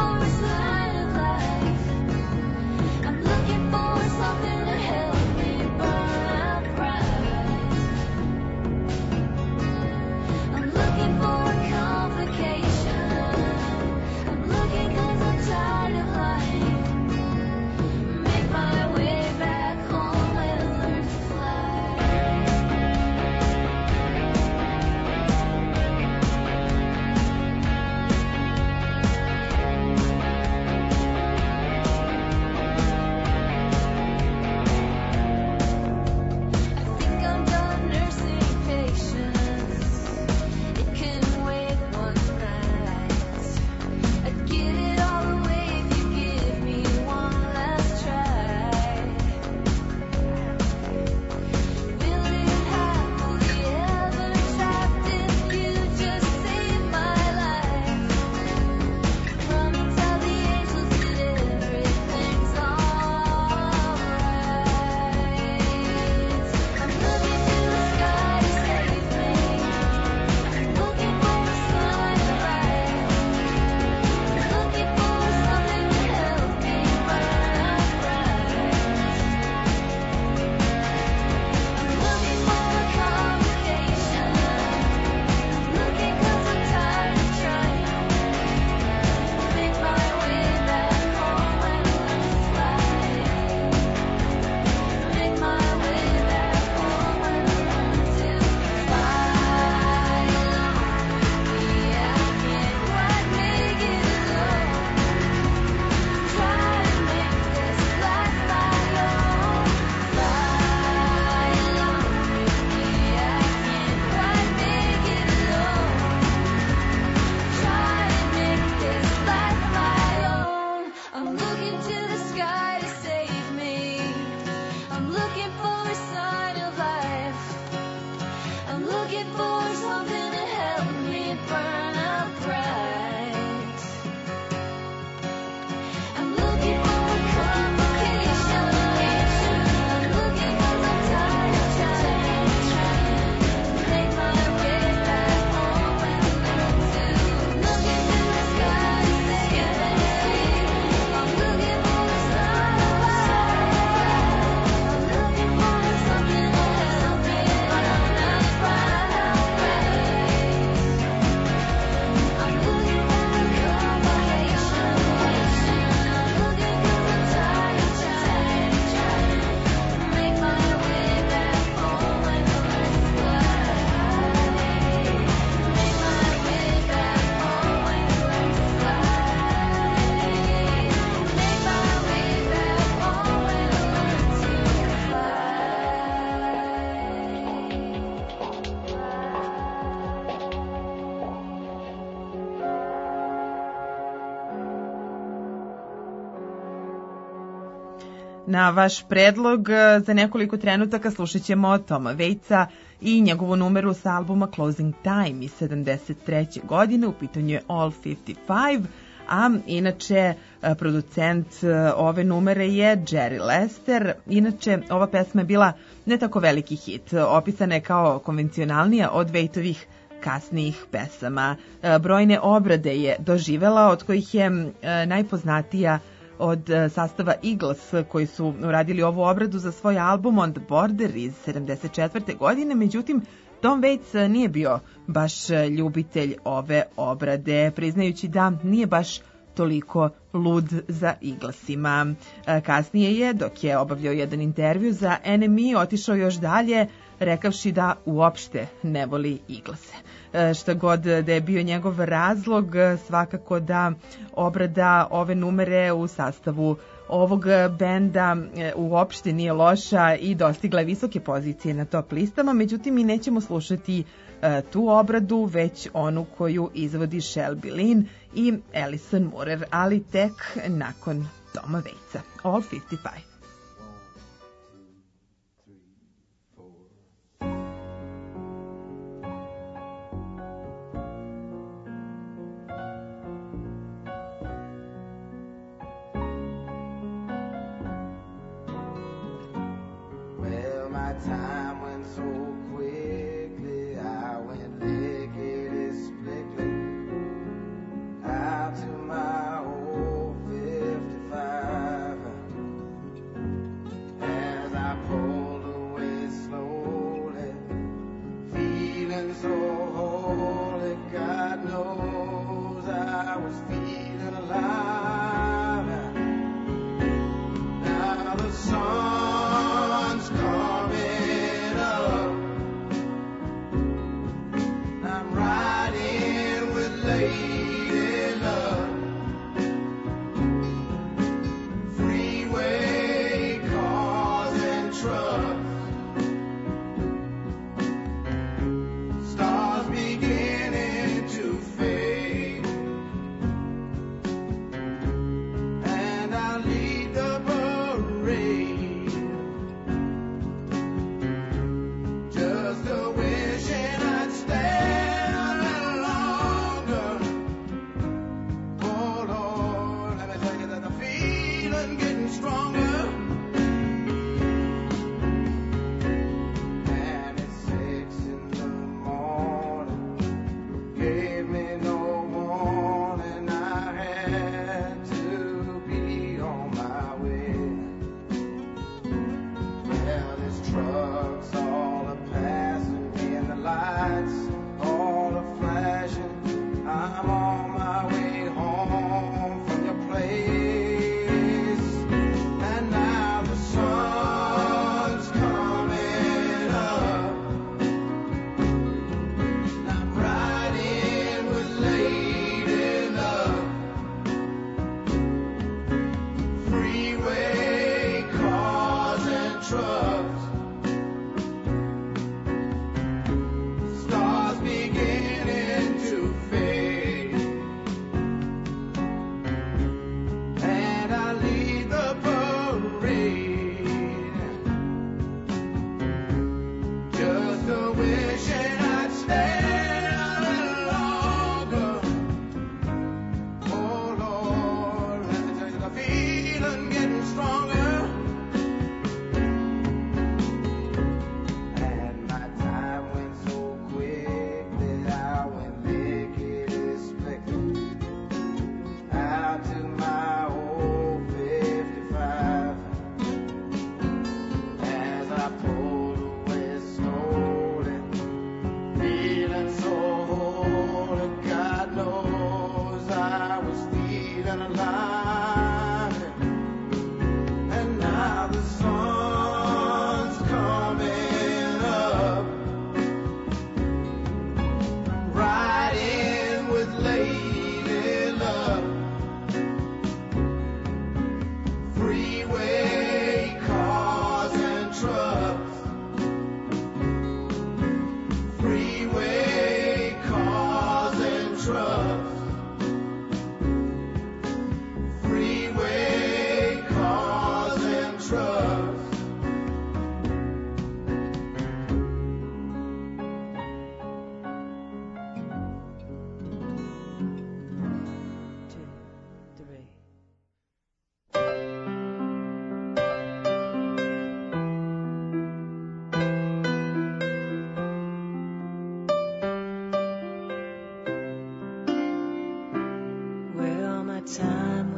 [SPEAKER 3] Na vaš predlog za nekoliko trenutaka slušat ćemo Toma Waitsa i njegovu numeru sa albuma Closing Time iz sedamdeset treće godine, u pitanju je All pedeset pet, a inače producent ove numere je Jerry Lester. Inače, ova pesma je bila ne tako veliki hit, opisana je kao konvencionalnija od Waitovih kasnijih pesama. Brojne obrade je doživela, od kojih je najpoznatija od sastava Eagles, koji su uradili ovu obradu za svoj album On the Border iz sedamdeset četvrte godine. Međutim, Tom Waits nije bio baš ljubitelj ove obrade, priznajući da nije baš toliko lud za Eaglesima. Kasnije je, dok je obavljao jedan intervju za N M E, otišao još dalje, rekavši da uopšte ne voli Eaglese. Šta god da je bio njegov razlog, svakako da obrada ove numere u sastavu ovog benda uopšte nije loša i dostigla je visoke pozicije na top listama. Međutim, mi nećemo slušati tu obradu, već onu koju izvodi Shelby Lynne i Alison Moorer, ali tek nakon Toma Waitsa. All pedeset pet.
[SPEAKER 11] Time went so quickly, I went lickety-splicky out to my old fifty-five. As I pulled away slowly, feeling so holy, God knows I was feeling alive. Now the sun's coming.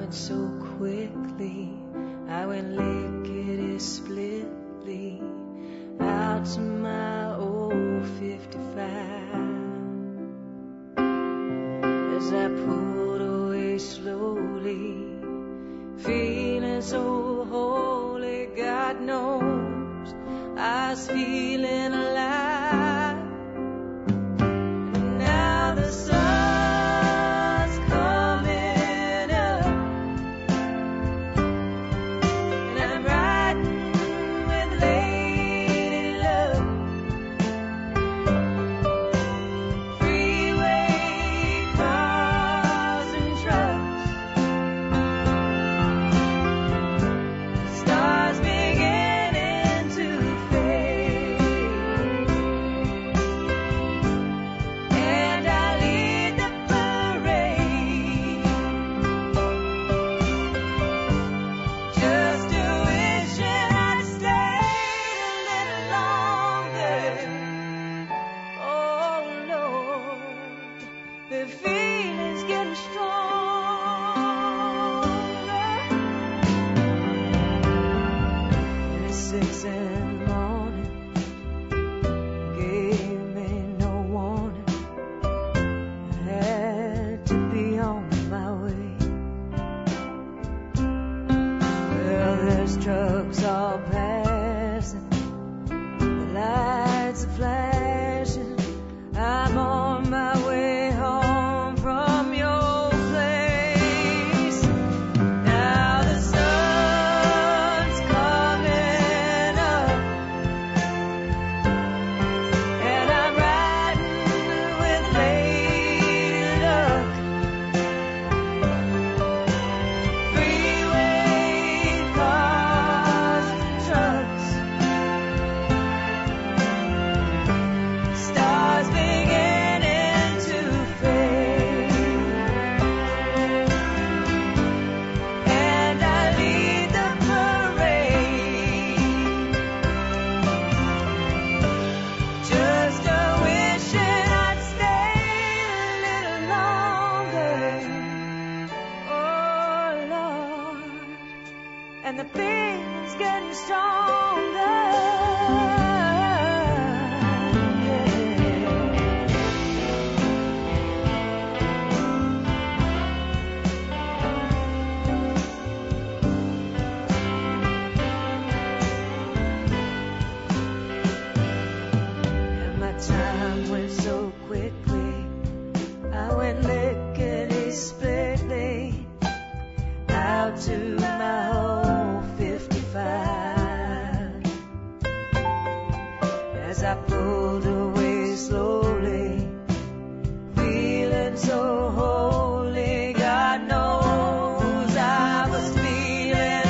[SPEAKER 4] went so quickly. I went lickety-splitly out to my old fifty-five. As I pulled away slowly, feeling so holy, God knows I was feeling alive. And now the sun's coming up, and I'm riding with Lady Luck. Freeway cars and trucks, stars beginning to fade, and I lead the parade, just a wishing I'd stayed a little longer. Oh Lord, the feeling's getting stronger. And it's six in the morning, gave me no warning. I had to be on my way. Well, there's trucks all passing, the lights are flashing. I'm on my way home from your place. Now the sun's coming up, and I'm riding with Lady Luck. Freeway cars and trucks, stars beginning to fade, and I lead the parade, just a wishing I'd stayed a little longer. Oh Lord, and the feeling's getting stronger. And my time went so quickly, I went lickety-splitly out to my old fifty-five. As I pulled away slowly, feeling so holy, God knows I was feeling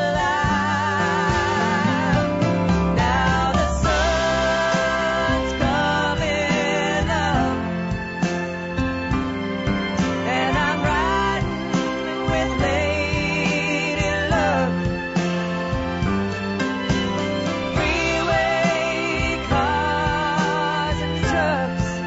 [SPEAKER 4] alive. Now the sun's coming up, and I'm riding with Lady Luck. Freeway cars and trucks,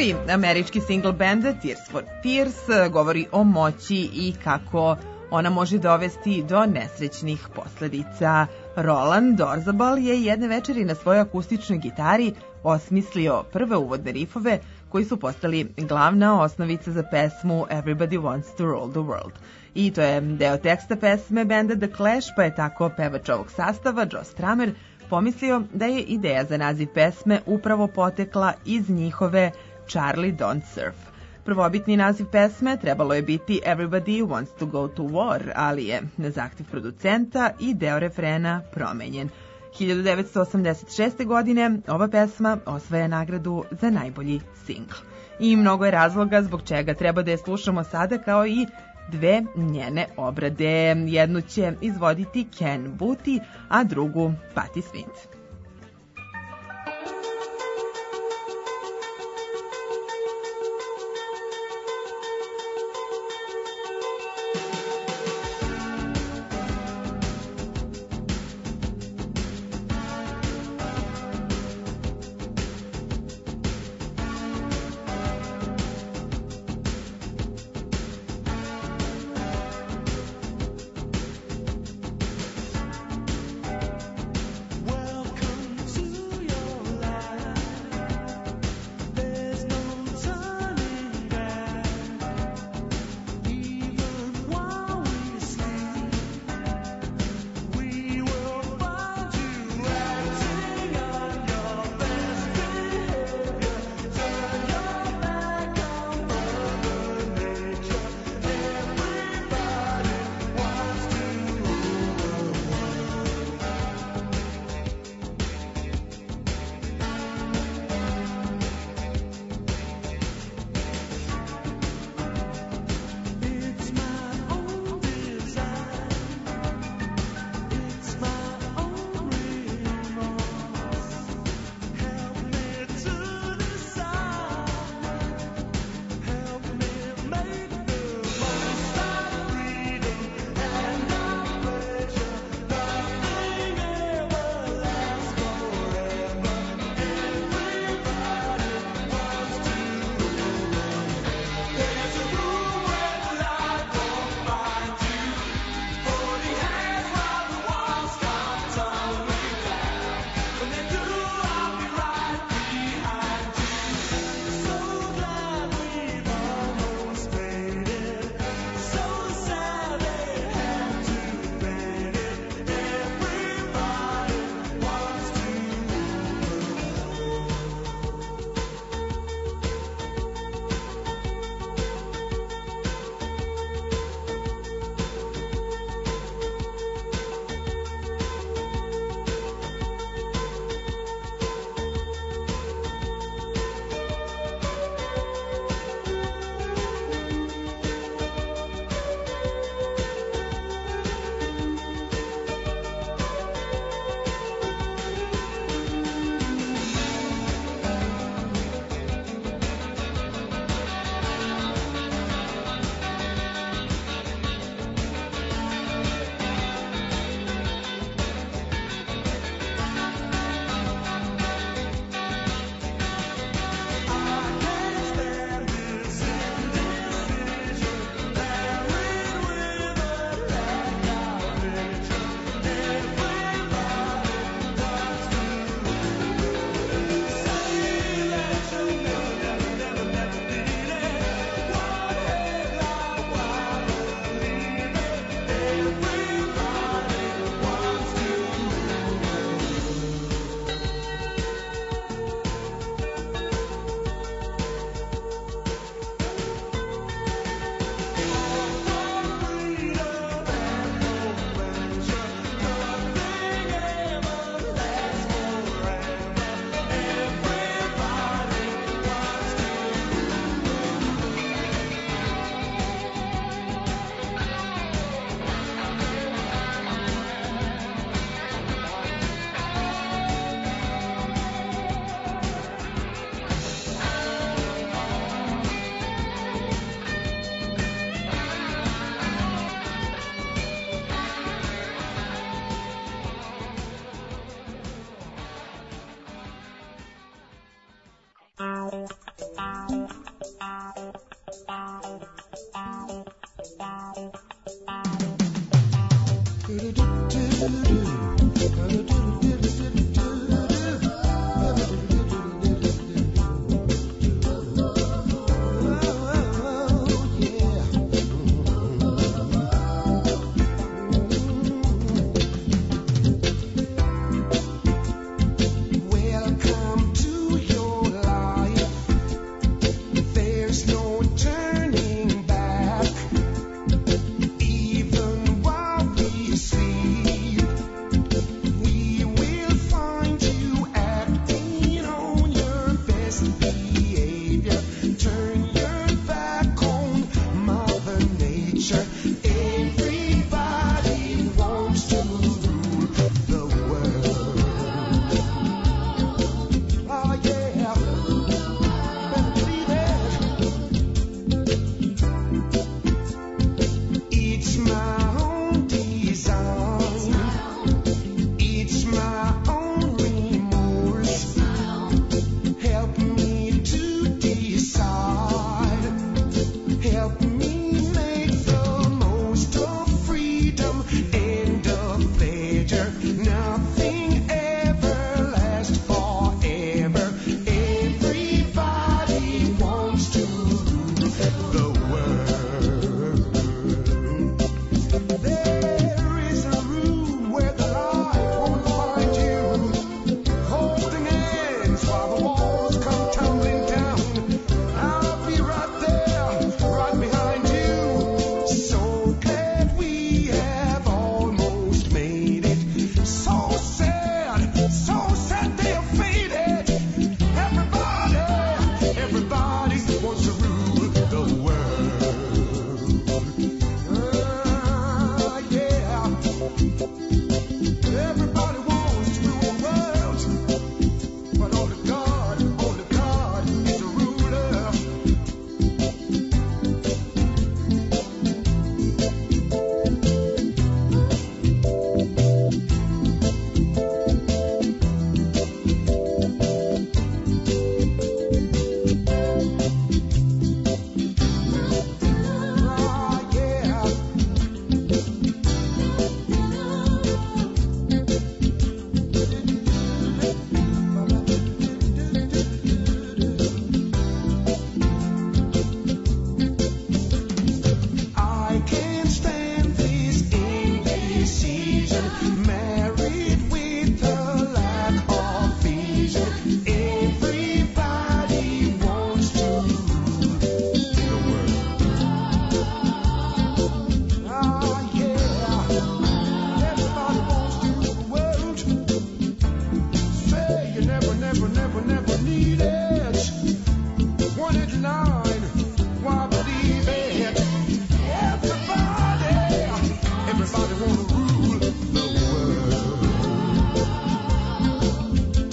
[SPEAKER 3] Prvi američki single benda Tears for Fears govori o moći i kako ona može dovesti do nesrećnih posledica. Roland Orzabal je jedne večeri na svojoj akustičnoj gitari osmislio prve uvodne rifove koji su postali glavna osnovica za pesmu Everybody Wants to Roll the World. I to je deo teksta pesme benda The Clash, pa je tako pevač ovog sastava, Joe Strummer, pomislio da je ideja za naziv pesme upravo potekla iz njihove Charlie Don't Surf. Prvobitni naziv pesme trebalo je biti Everybody Wants to Go to War, ali je na zahtev producenta i deo refrena promenjen. hiljadu devetsto osamdeset šeste. godine ova pesma osvaja nagradu za najbolji singl. I mnogo je razloga zbog čega treba da je slušamo sada, kao i dve njene obrade. Jednu će izvoditi Ken Boothe, a drugu Patti Smith.
[SPEAKER 11] Well,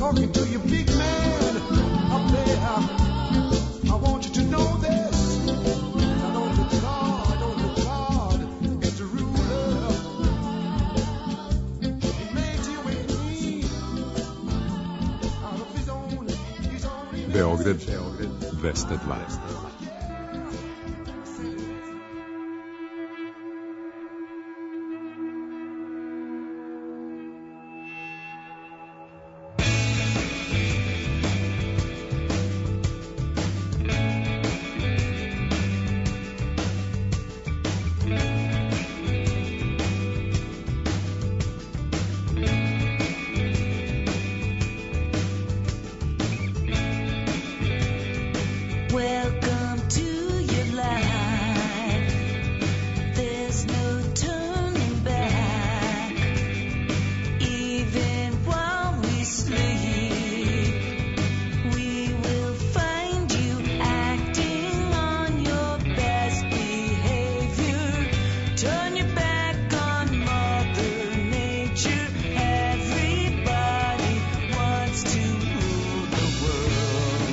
[SPEAKER 11] talking to you, big man up there. I want you to know this. I know that God, I know that God is the ruler. He made you and me out of his own, his own.
[SPEAKER 2] Beograd dvesta dva.
[SPEAKER 13] Welcome to your life. There's no turning back. Even while we sleep, we will find you acting on your best behavior. Turn your back on Mother Nature. Everybody wants to rule the world.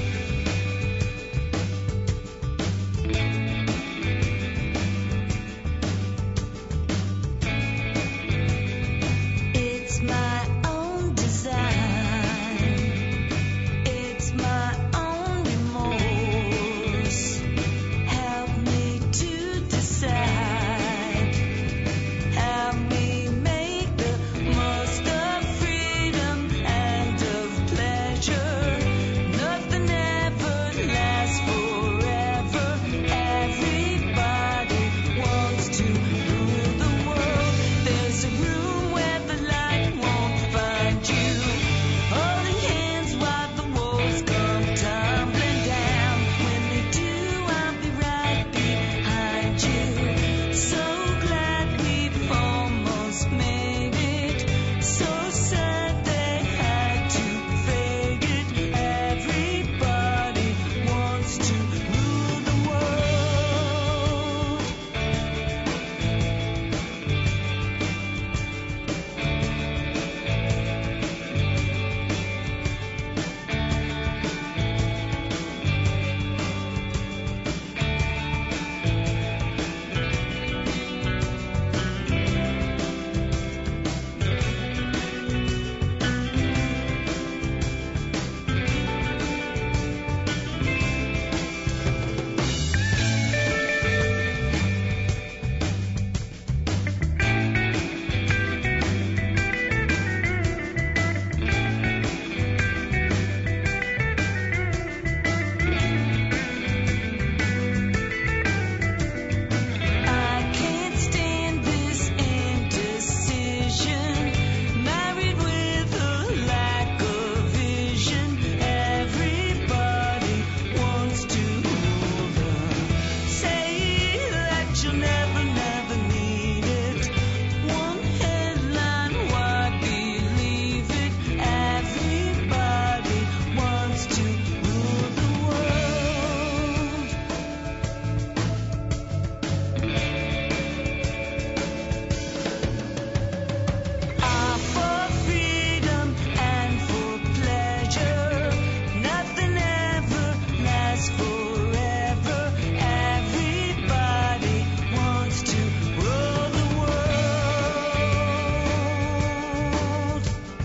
[SPEAKER 13] It's my own design. It's my own remorse. Help me to decide. Help me make the most of freedom and of pleasure. Nothing ever lasts forever. Everybody wants to rule the world. There's a room where the light won't find you. Holding hands while the walls come tumbling down. When they do, I'll be right behind you. So glad we've almost made it. So sad they had to fade it. Everybody wants to rule the world. I can't stand this indecision. Married with a lack of vision. Everybody wants to rule them. Say that you'll never, never need it. One headline, why believe it? Everybody wants to rule the world. Ah, for freedom and for pleasure. Nothing ever lasts forever. Everybody wants to rule the world.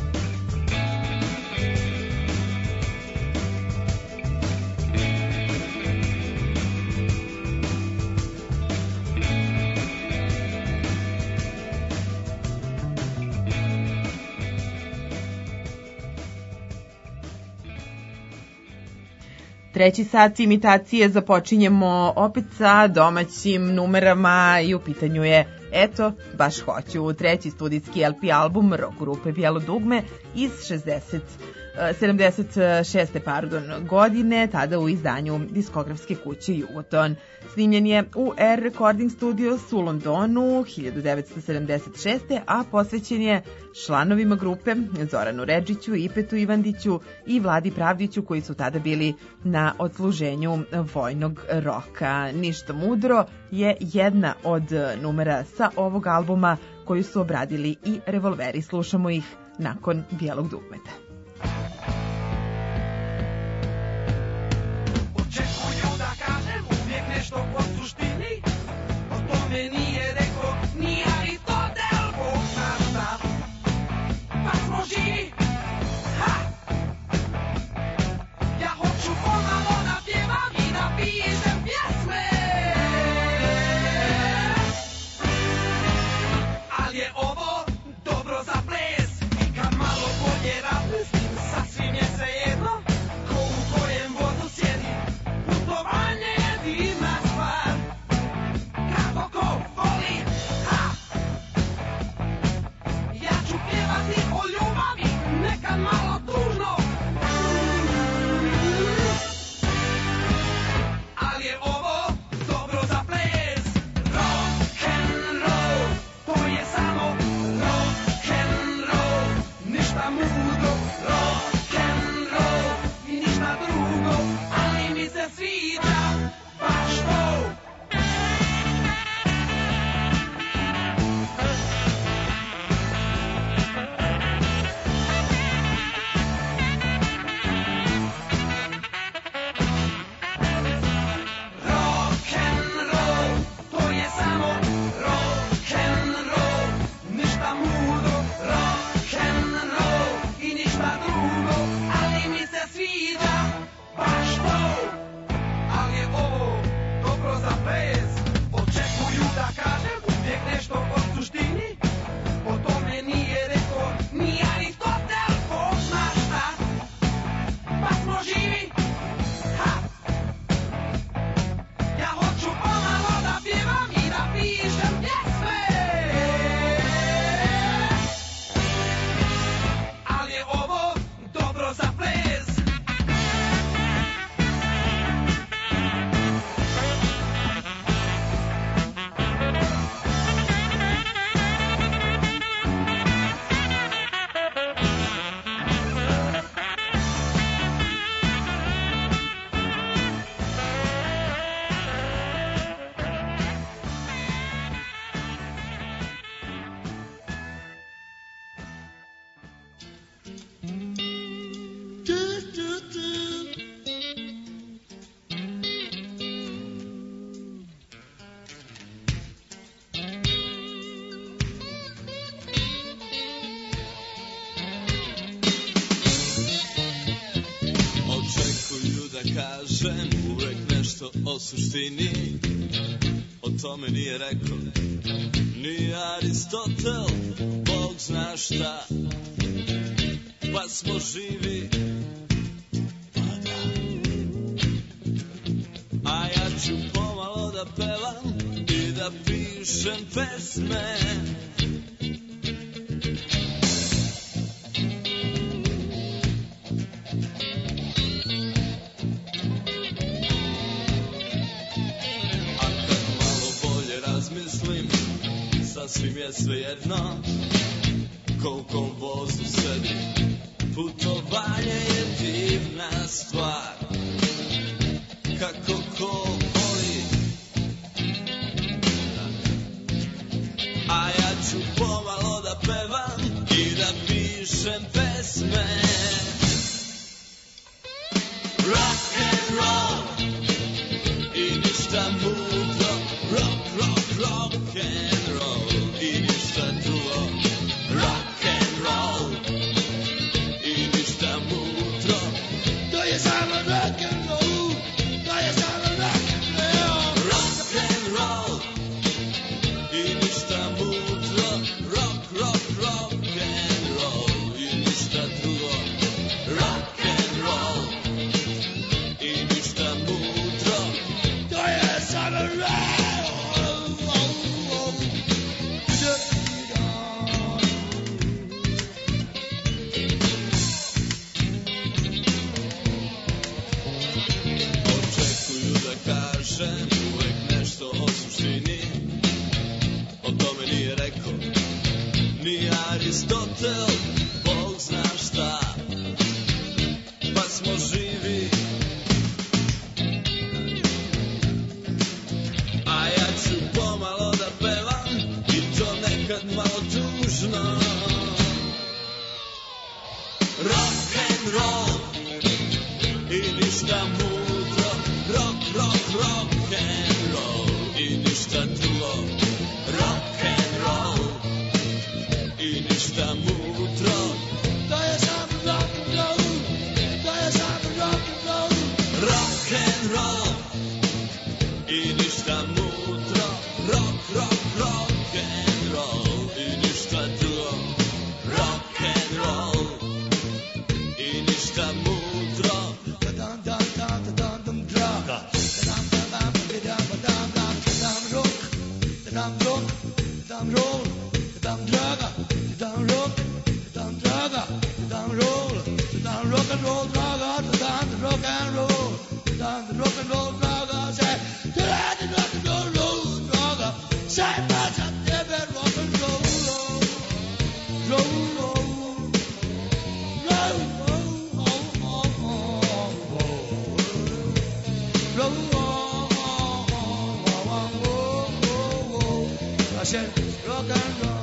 [SPEAKER 3] Treći sat imitacije započinjemo opet sa domaćim numerama i u pitanju je Eto, baš hoću, treći studijski L P album rock grupe Bijelo dugme iz šezdeset sedamdeset šeste pardon, godine, tada u izdanju diskografske kuće Jugoton. Snimljen je u Air Recording Studios u Londonu hiljadu devetsto sedamdeset šeste. a posvećen je članovima grupe Zoranu Redžiću, Ipetu Ivandiću i Vladi Pravdiću, koji su tada bili na odsluženju vojnog roka. Ništa mudro je jedna od numera sa ovog albuma koju su obradili i Revolveri. Slušamo ih nakon Bijelog dugmeta.
[SPEAKER 11] tome nije rekao ni Aristotel, Bog zna šta. Pa smo živi, ha! Ja hoću pomalo da pjevam i da pišem pjesme. Ali je ovo dobro za ples i kad malo bolje razmislim, sasvim je svejedno ko u kojem vodu sjedi. Putovanje je divna stvar, kako ko voli, ha! Ja ću pjevati o ljubavi, nekad malo tužno, ali je ovo dobro za ples. Rock and roll, to je samo rock and roll, ništa mudro. Rock and roll i ništa drugo, ali mi se sviđa baš to. Rock and roll, to je samo rock and roll, ništa mudro. Rock and roll i ništa drugo, ali mi se sviđa baš to. Ali je ovo dobro za ples, očekuju da kažem uvijek nešto o suštini. O tome nije rekao ni Aristotel, Bog zna šta. Pa smo živi, ha! Ja hoću pomalo da pjevam i da pišem pjesme. Ali je ovo dobro za ples.
[SPEAKER 14] Očekuju da kažem uvek nešto o suštini. O tome nije rekao ni Aristotel, Bog zna šta. Pa smo živi, pa da. A ja ću pomalo da pevam i da pišem pesme. Razmislim, sasvim je svejedno ko u kom vozu sedi. Putovanje je divna stvar, kako ko voli. A ja ću pomalo da pevam i da pišem pesme. Rock and roll i ništa mudro. Rock, rock, rock and roll i ništa drugo. Rock and roll i ništa mudro. To je samo rock and roll, to je samo rock and roll. Rock and roll i ništa mudro. Rock, rock, rock and roll i ništa drugo. Rock and roll i ništa mudro. To je samo rock. Kažem uvek nešto o suštini. O tome nije rekao ni Aristotel, Bog zna šta. Pa smo živi, a ja ću pomalo da pevam i to nekad malo tužno. Rock and roll i ništa mudro. Rock, rock, rock and roll i ništa drugo. ništa mudro. Da-dam, da, da, da-dam, dam, draga. Da-dam, da-dam, da-dam, da-dam, dam, da-dam, rock. Da-dam, rock, da-dam, roll. Da-dam, draga, da-dam, rock. Da-dam, draga, da-dam, roll. Da-dam, rock and roll, draga. Da-dam, rock and roll. Da-dam, rock and roll, draga. Say, da-dam, rock and roll, roll, draga. Say, but I never rock and roll, roll, roll. I said, rock and roll.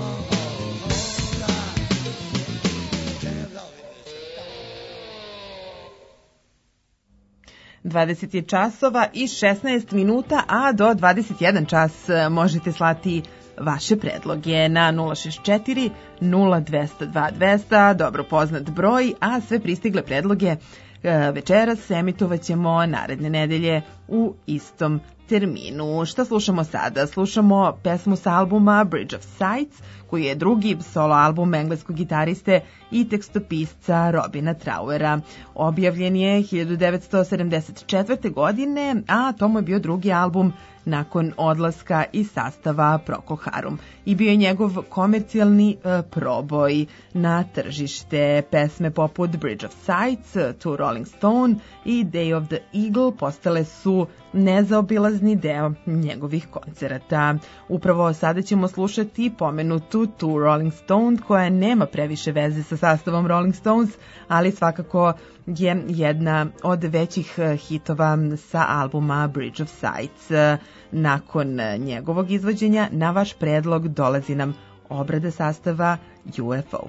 [SPEAKER 3] dvadeset je časova i šesnaest minuta, a do dvadeset jedan čas možete slati vaše predloge na nula šest četiri nula dva zero dva dva zero zero, dobro poznat broj, a sve pristigle predloge večeras emitovat ćemo naredne nedelje u istom terminu. Šta slušamo sada? Slušamo pesmu sa albuma Bridge of Sights, koji je drugi solo album engleskog gitariste i tekstopisca Robina Trauera. Objavljen je hiljadu devetsto sedamdeset četvrte. godine, a to mu je bio drugi album nakon odlaska iz sastava Procol Harum i bio je njegov komercijalni uh, proboj na tržište. Pesme poput Bridge of Sights, To Rolling Stone i Day of the Eagle postale su nezaobilazni deo njegovih koncerata. Upravo sada ćemo slušati pomenutu To Rolling Stone, koja nema previše veze sa sastavom Rolling Stones, ali svakako je jedna od većih hitova sa albuma Bridge of Sights. Nakon njegovog izvođenja na vaš predlog dolazi nam obrada sastava U F O.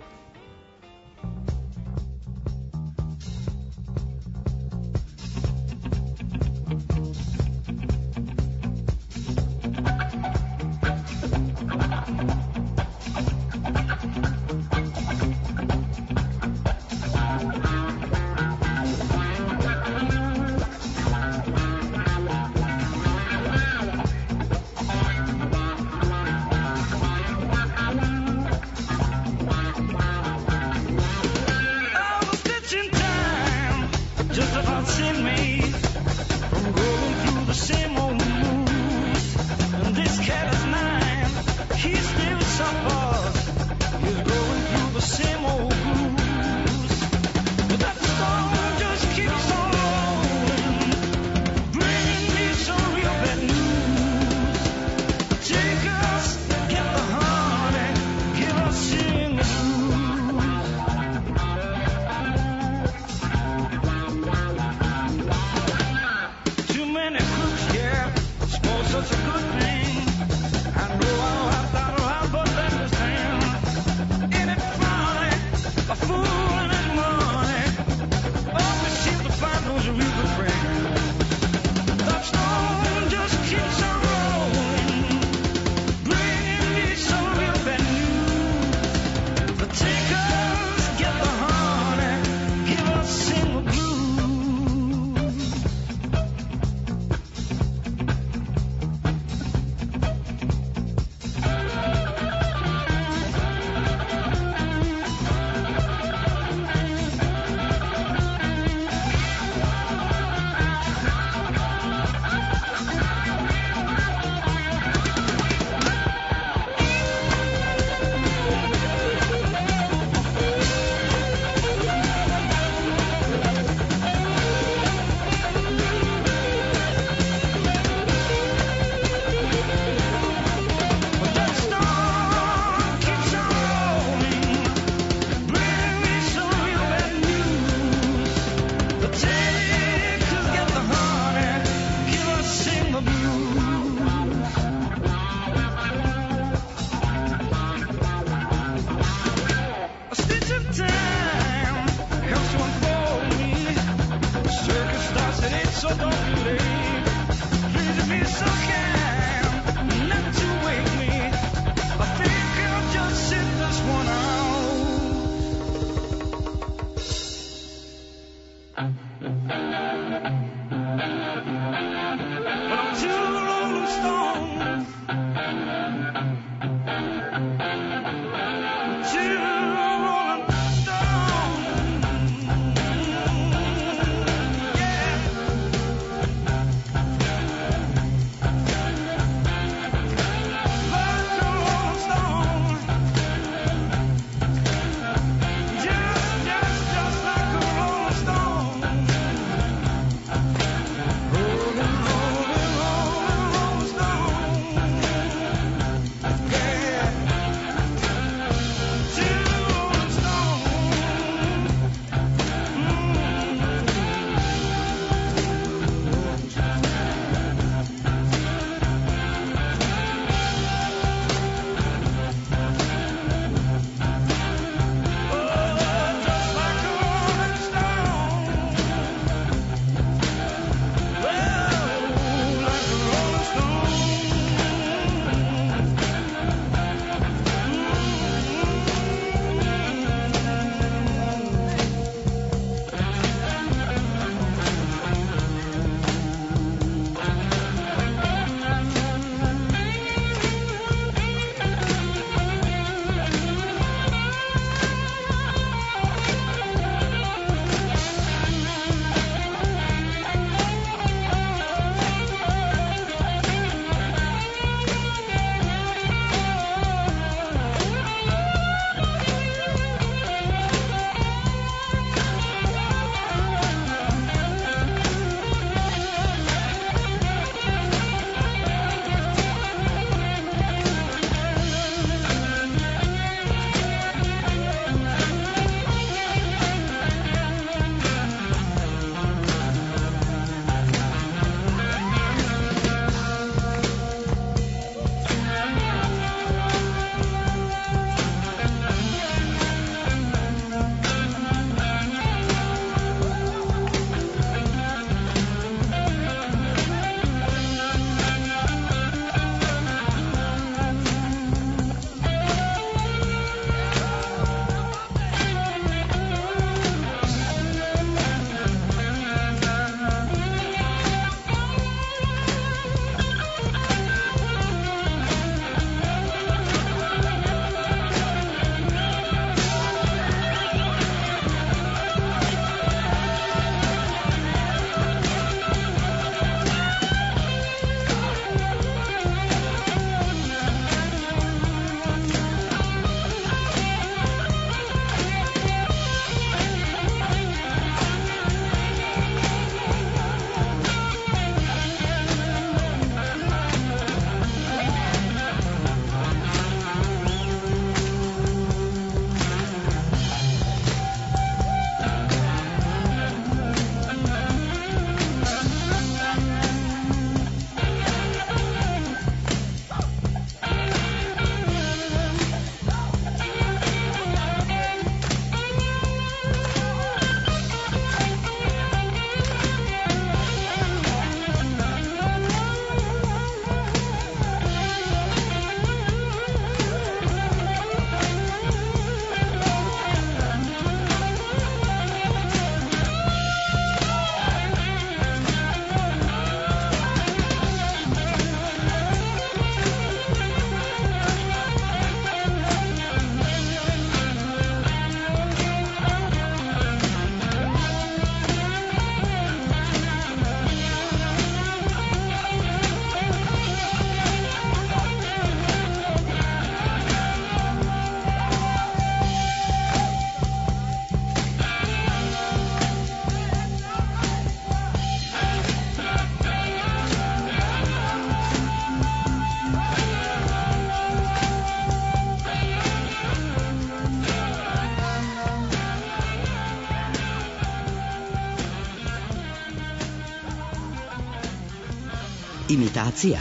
[SPEAKER 1] Imitacija?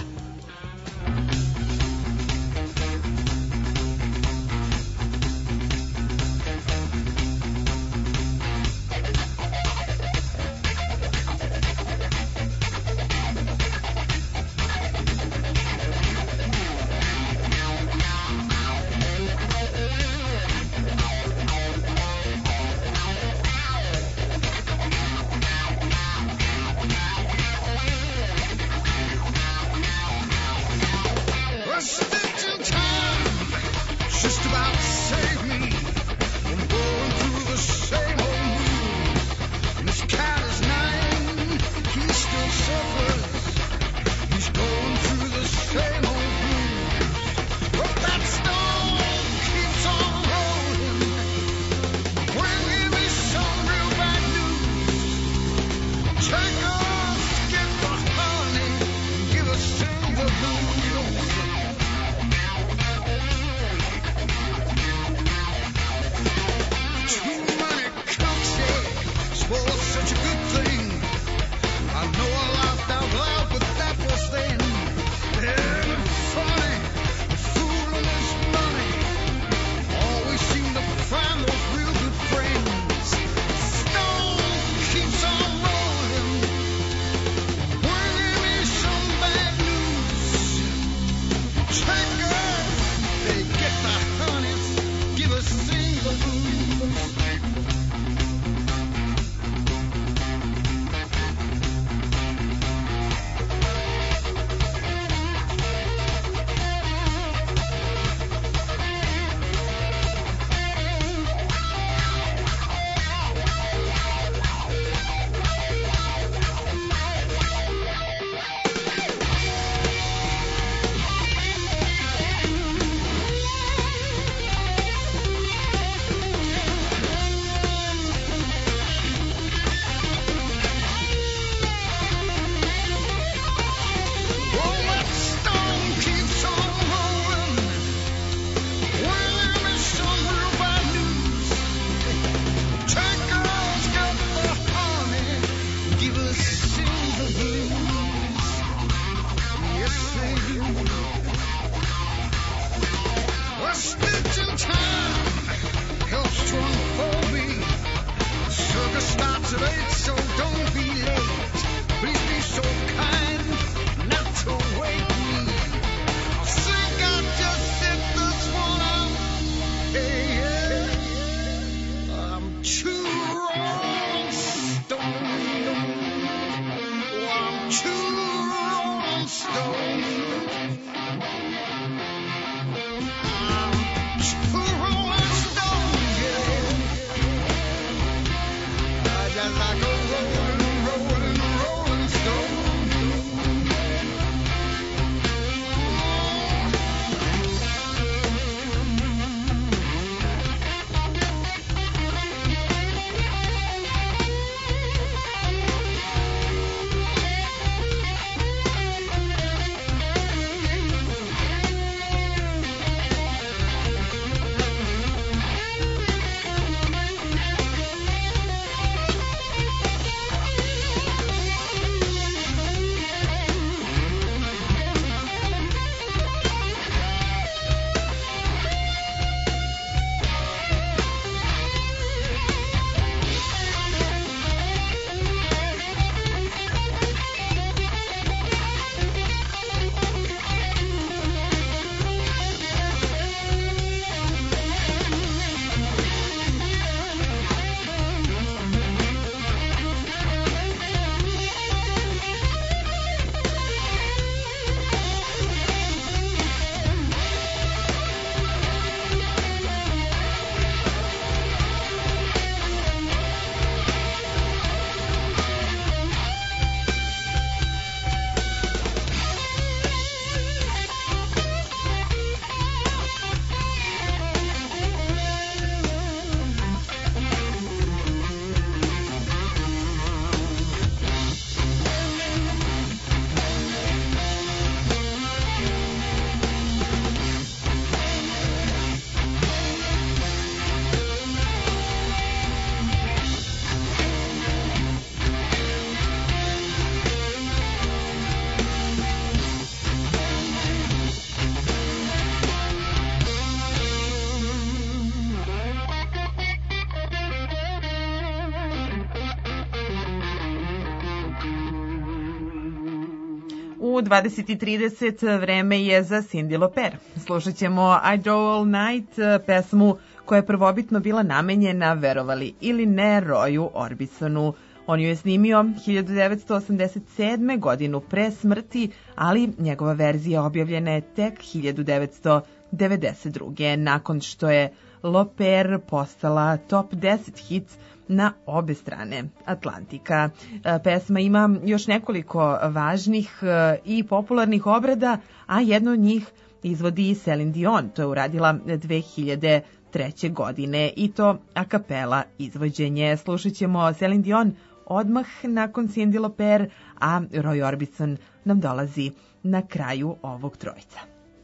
[SPEAKER 3] U dvadeset i trideset vreme je za Cyndi Lauper. Slušat ćemo I Drove All Night, pesmu koja je prvobitno bila namenjena, verovali ili ne, Royu Orbisonu. On ju je snimio hiljadu devetsto osamdeset sedme. godinu pre smrti, ali njegova verzija objavljena je tek hiljadu devetsto devedeset druge. nakon što je Lauper postala top deset hit na obe strane Atlantika. Pesma ima još nekoliko važnih i popularnih obrada, a jedno od njih izvodi Celine Dion. To je uradila dve hiljade treće. godine i to a kapela izvođenje. Slušat ćemo Celine Dion odmah nakon Cyndi Lauper, a Roy Orbison nam dolazi na kraju ovog trojca.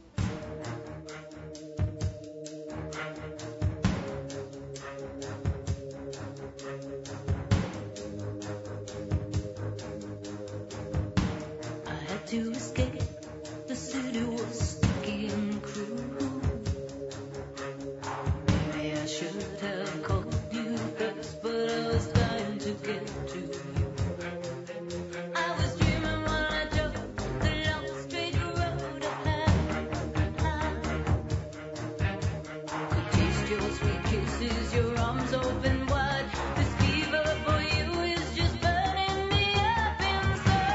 [SPEAKER 7] To escape, the city was sticky and cruel. Maybe I should have called you first, but I was trying to get to you. I was dreaming while I drove the long straight road ahead. Could taste your sweet kisses, your arms open wide. This fever for you is just burning me up inside.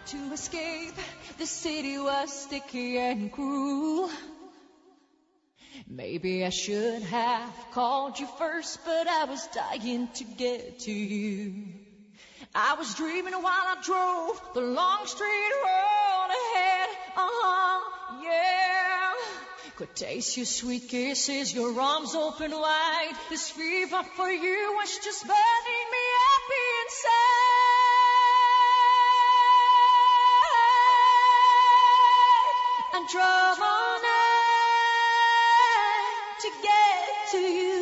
[SPEAKER 15] The city was sticky and cruel.
[SPEAKER 7] Maybe I should have called you first, but I was dying to get to you. I was dreaming while I drove the long straight road ahead. Uh-huh, yeah. Could taste your sweet kisses, your arms open wide. This fever for you was just burning me up inside. And drove all night to get to you.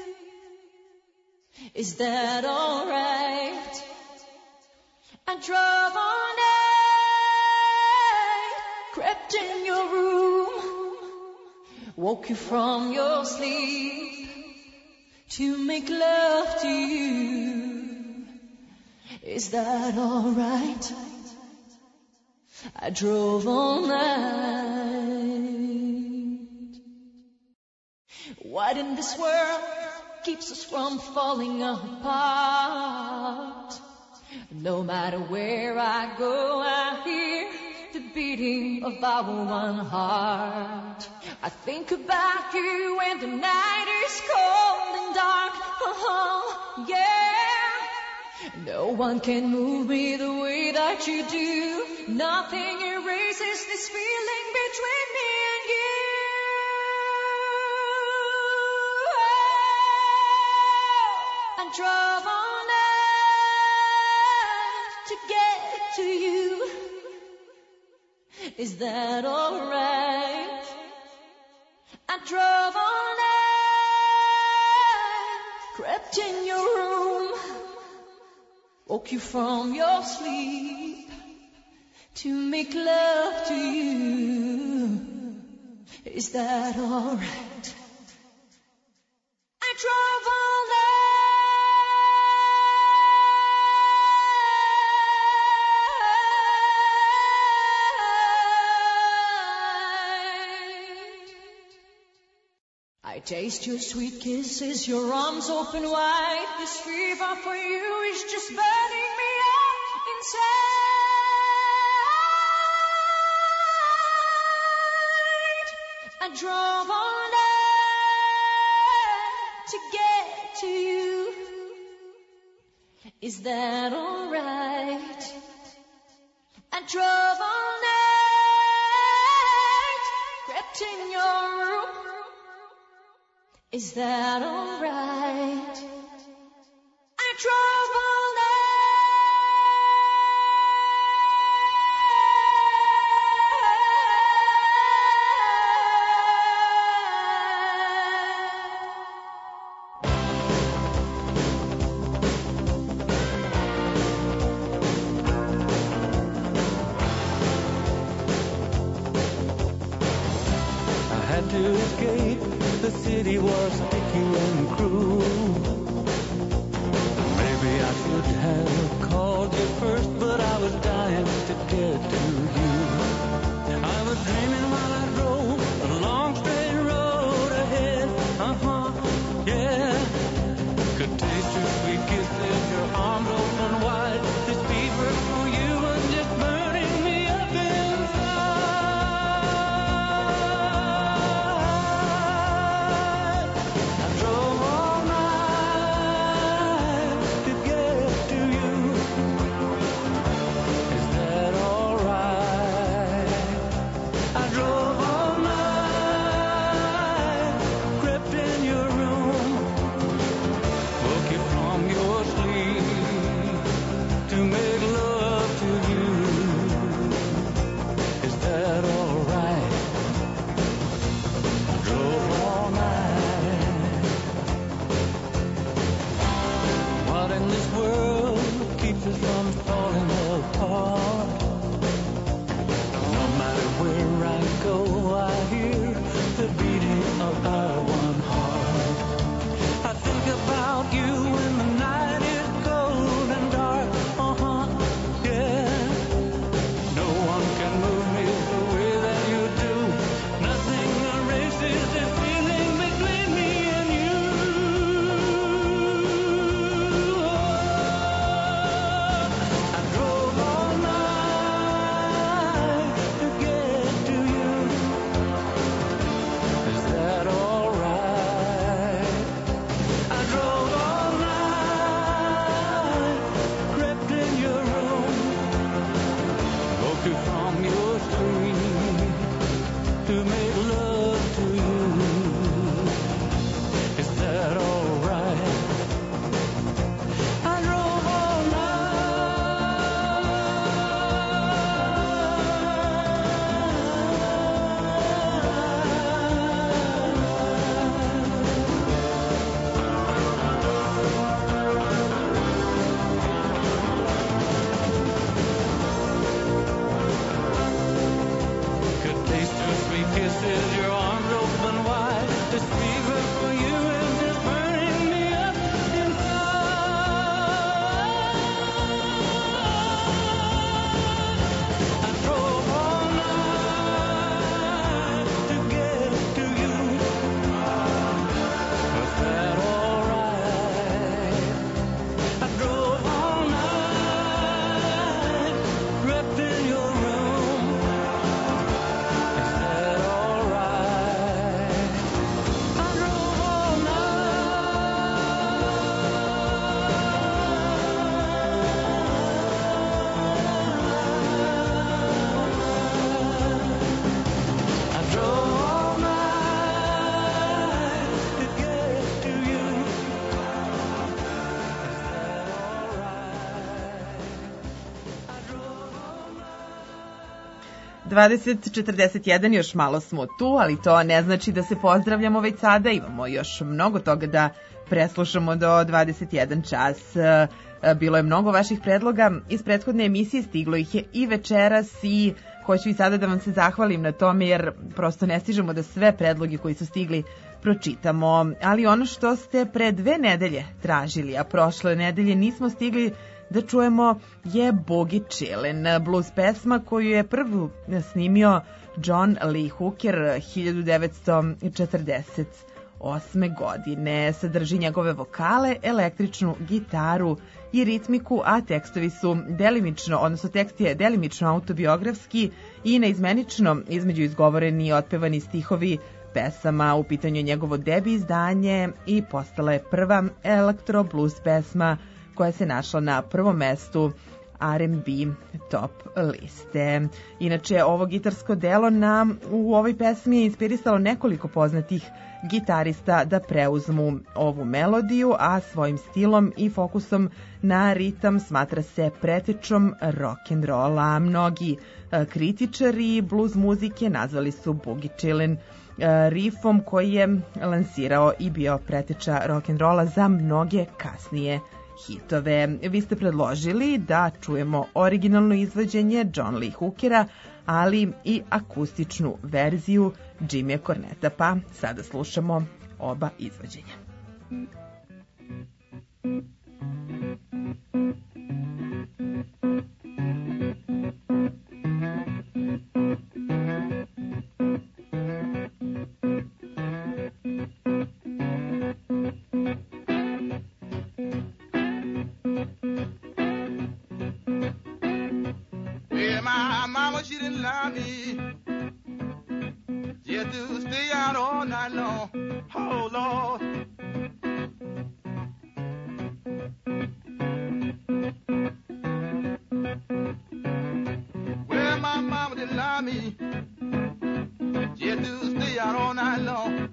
[SPEAKER 7] Is that alright? I drove all night, crept in your room, woke you from your sleep to make love to you. Is that alright? I drove all night. What in this world keeps us from falling apart? No matter where I go, I hear the beating of our one heart. I think about you when the night is cold and dark. Uh-huh, yeah. No one can move me the way that you do. Nothing erases this feeling between me and you. I drove all night to get to you. Is that alright? I drove all night, crept in your room, woke you from your sleep to make love to you. Is that alright? I drove all night. I taste your sweet kisses, your arms open wide. This fever for you is just burning me up inside. I drove all night to get to you. Is that alright? I drove all night, crept in your room. Is that alright? I drove all
[SPEAKER 16] I had to escape. The city was sticky and cruel. Maybe I should have called you first, but I was dying to get to you. I was dreaming while I drove the long straight road ahead. Uh-huh, yeah. Could taste your sweet kisses, your arms open wide. This fever for you was just burning me up inside. I drove all night to get to you. Is that alright? I
[SPEAKER 6] to make love to you. Is that alright? I drove all could taste your sweet kisses, your arms open wide. This fever for you is just burning me up inside. I drove all night to get to you. Was that alright? I drove all night, wrapped in your room. Is that alright? I drove all night. I drove all night to get to you. Is that alright?
[SPEAKER 3] dvadeset četrdeset jedan, još malo smo tu, ali to ne znači da se pozdravljamo već sada. Imamo još mnogo toga da preslušamo do dvadeset jedan čas. E, Bilo je mnogo vaših predloga iz prethodne emisije, stiglo ih je i večeras i hoću i sada da vam se zahvalim na tome jer prosto ne stižemo da sve predloge koji su stigli pročitamo. Ali ono što ste pre dve nedelje tražili, a prošle nedelje nismo stigli da čujemo, je Boogie Chillin', blues pesma koju je prvu snimio John Lee Hooker hiljadu devetsto četrdeset osme godine. Sadrži njegove vokale, električnu gitaru i ritmiku, a tekstovi su delimično, odnosno tekst je delimično autobiografski i neizmenično između izgovoreni i otpevani stihovi pesama. U pitanju je njegovo debi izdanje i postala je prva elektro blues pesma koja se našla na prvom mestu R and B top liste. Inače, ovo gitarsko delo na, u ovoj pesmi je inspirisalo nekoliko poznatih gitarista da preuzmu ovu melodiju, a svojim stilom i fokusom na ritam smatra se pretečom rock'n'rolla. Mnogi e, kritičari blues muzike nazvali su Boogie Chillin' e, riffom koji je lansirao i bio preteča rock'n'rolla za mnoge kasnije hitove. Vi ste predložili da čujemo originalno izvođenje John Lee Hookera, ali i akustičnu verziju Jimmya Cornetta, pa sada slušamo oba izvođenja.
[SPEAKER 15] Well, my mama, she didn't love me. She had to stay out all night long. Oh, Lord. Well, my mama didn't love me. She had to stay out all night long.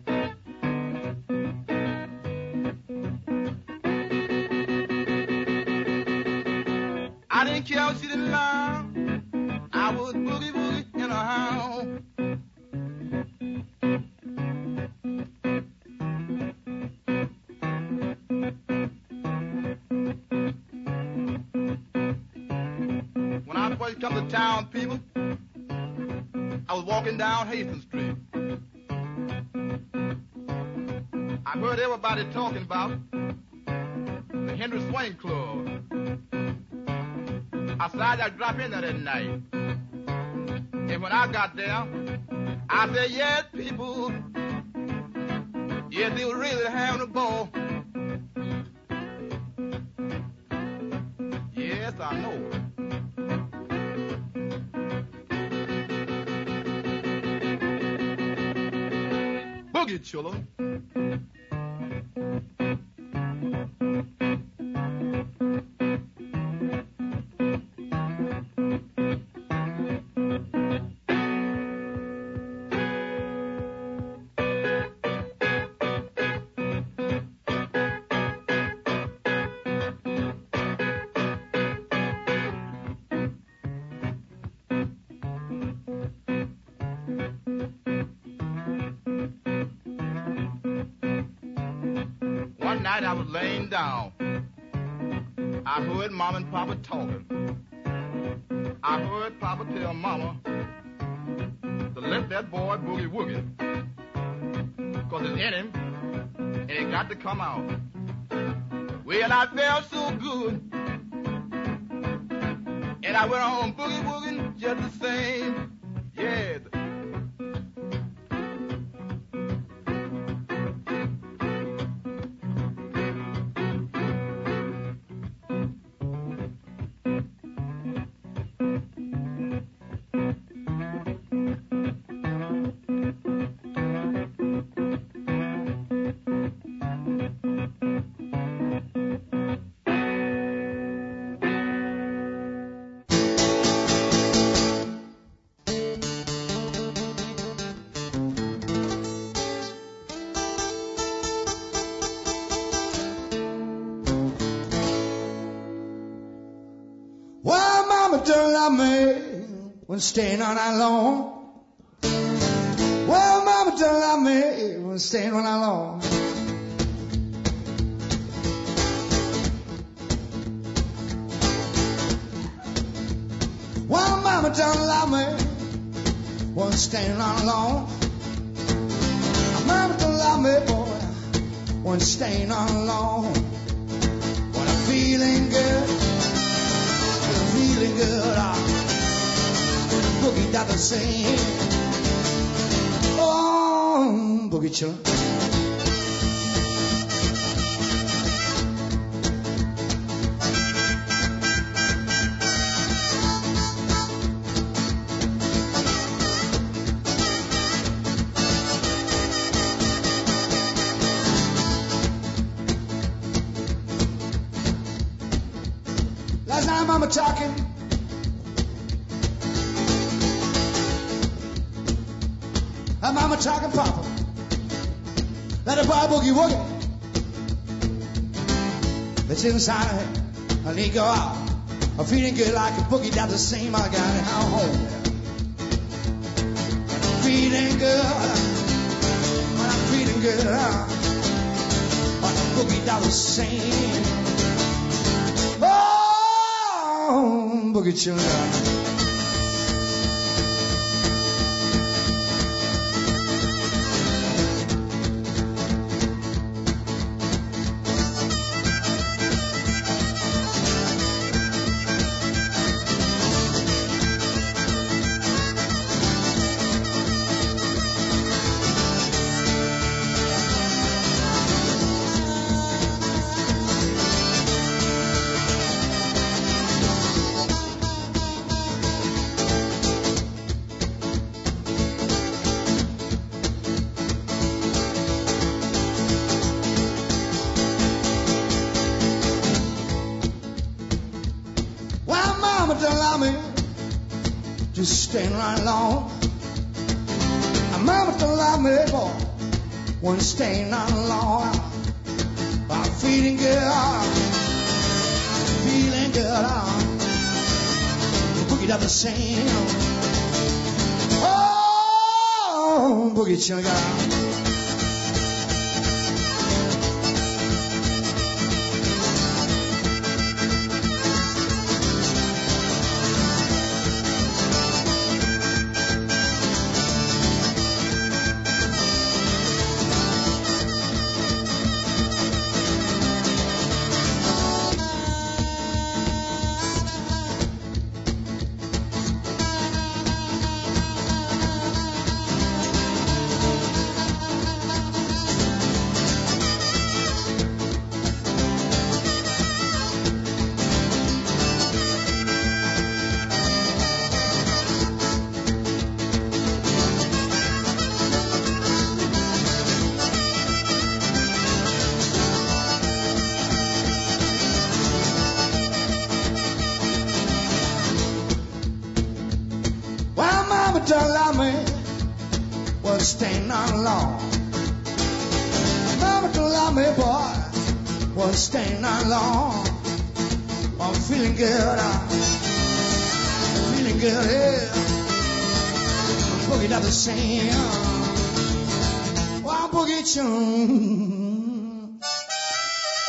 [SPEAKER 15] I didn't care if she didn't love. I would boogie boogie in her house. When I first come to town, people, I was walking down Hastings Street. I heard everybody talking about the Henry Swain Club. I said I'd drop in there that night. And when I got there, I said, yes, people, yes, they were really having a ball. Yes, I know. Boogie chillin'. night I was laying down, I heard Mama and Papa talking. I heard Papa tell Mama to let that boy boogie woogie, cause it's in him and it got to come out. Well, I felt so good, and I went on boogie wooging just the same. Yeah.
[SPEAKER 17] Don't love me when staying all night long. Well, mama don't love me when staying all night long. Well, mama don't love me when staying all night long. Mama don't love me, boy, when staying all alone. When I'm feeling good, feeling good, ah, boogie does the same. Oh, boogie chillin'. Last night mama talking, her mama talking papa, let her boy boogie woogie. It's inside of her, and he go out. I'm feeling good like a boogie does the same. I got it how home. I'm feeling good, when I'm feeling good, uh, when the boogie does the same. Oh, boogie chillin'. Just staying right along. My mama don't love me, boy, when staying right along. I'm feeling good, feeling good. The boogie does the same. Oh, boogie chillin'. Don't love me, well, staying on alone. Mama don't love me, boy, well, staying on alone. I'm feeling good, I'm feeling good, yeah. Boogie does the same. Well, boogie tune.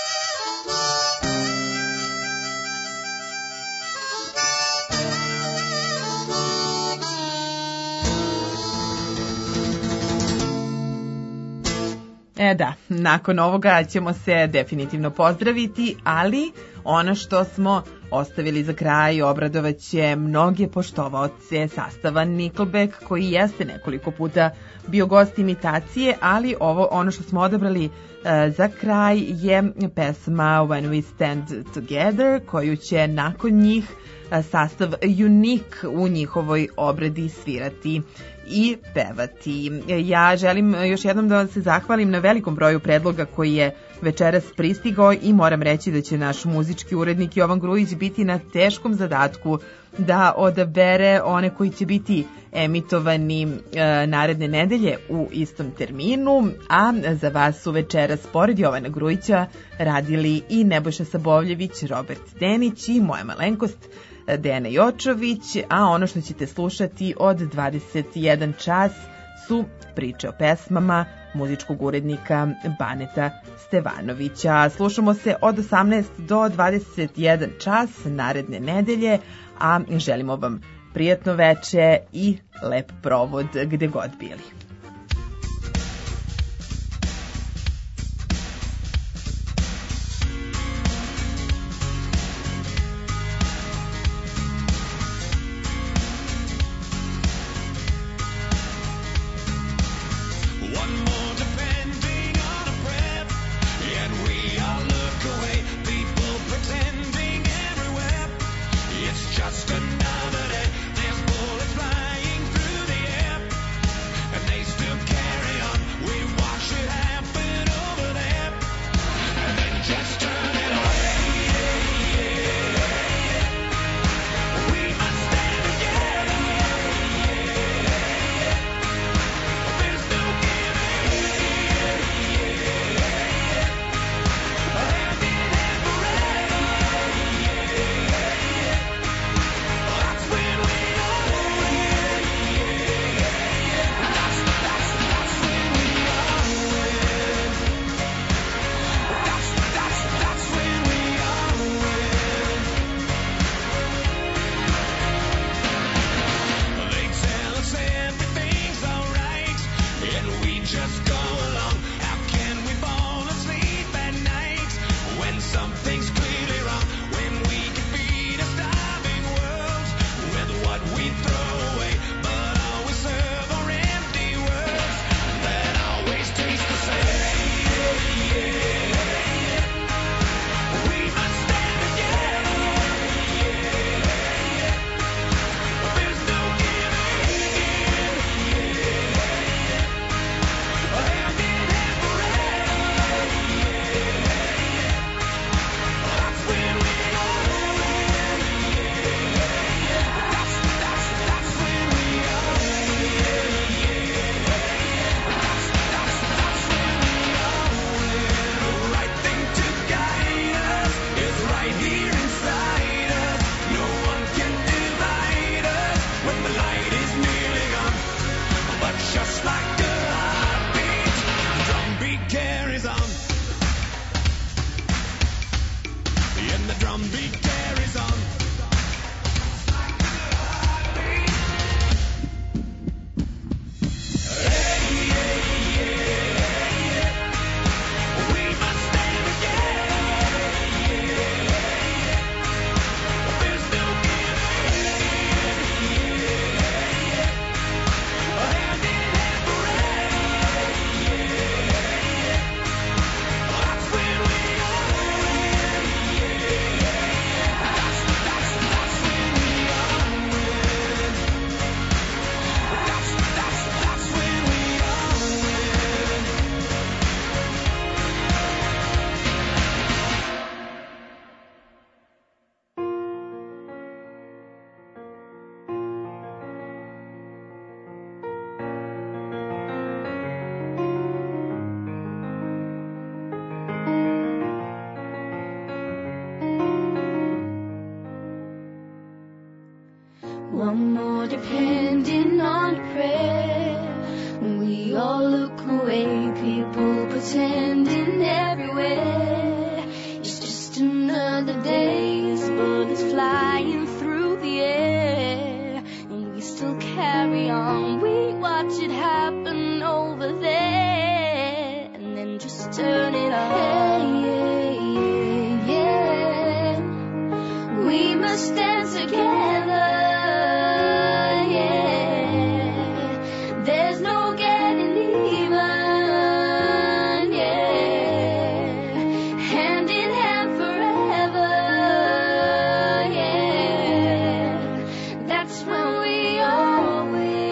[SPEAKER 3] E da, nakon ovoga ćemo se definitivno pozdraviti, ali ono što smo ostavili za kraj obradovaće mnoge poštovaoce sastava Nickelback, koji jeste nekoliko puta bio gost imitacije, ali ovo ono što smo odabrali e, za kraj je pesma When We Stand Together, koju će nakon njih e, sastav Unique u njihovoj obradi svirati i pevati. Ja želim još jednom da vam se zahvalim na velikom broju predloga koji je večeras pristigao i moram reći da će naš muzički urednik Jovan Grujić biti na teškom zadatku da odabere one koji će biti emitovani e, naredne nedelje u istom terminu, a za vas su večeras pored Jovana Grujića radili i Nebojša Sabovljević, Robert Denić i moja malenkost Dejana Jočović, a ono što ćete slušati od dvadeset jedan čas su priče o pesmama muzičkog urednika Baneta Stevanovića. Slušamo se od osamnaest do dvadeset jedan čas naredne nedelje, a želimo vam prijatno veče i lep provod gde god bili.
[SPEAKER 7] One more depending on prayer. We all look away, people pretending everywhere. It's just another day, as bullets flying through the air. And we still carry on, we watch it happen over there. And then turn it on. Yeah, yeah, yeah. We must stand together. Yeah, there's no getting even. Yeah, hand in hand forever. Yeah, that's when we all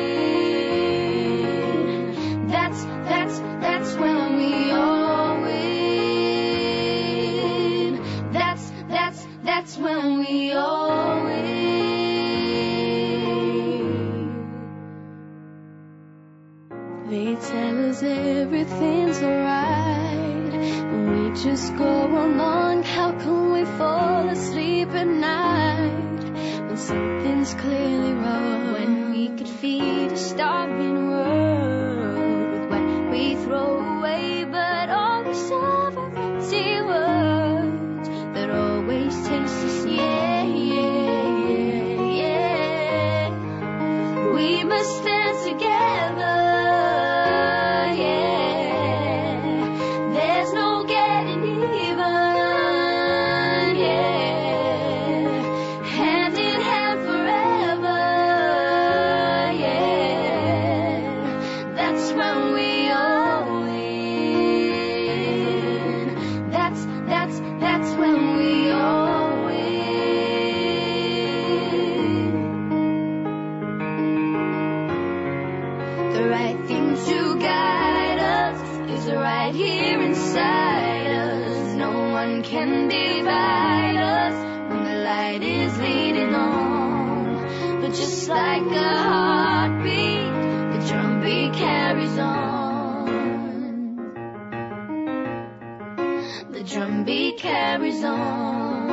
[SPEAKER 7] win. That's that's that's when we all win. That's that's that's when we all win. They tell us everything's alright, we just go along. How can we fall asleep at night when something's clearly wrong? When we could feed a starving world with what we throw away, but always have empty words that always taste the same. Yeah, yeah, yeah, yeah. We must stand together. Yeah, there's no getting even. Yeah, hand in hand forever. Yeah, that's when we all win. That's that's that's when we all win. The right thing to guide us is right here inside us. No one can divide us when the light is leading on. But just like a heartbeat, the drumbeat carries on. The drumbeat carries on.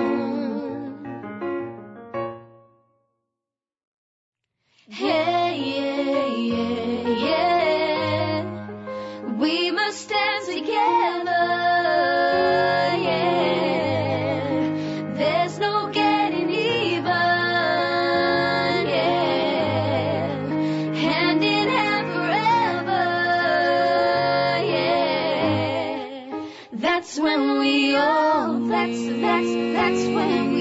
[SPEAKER 7] Hey, yeah, yeah, yeah. We must stand together. Yeah, there's no getting even. Yeah, hand in hand forever. Yeah, that's when we all. That's that's that's when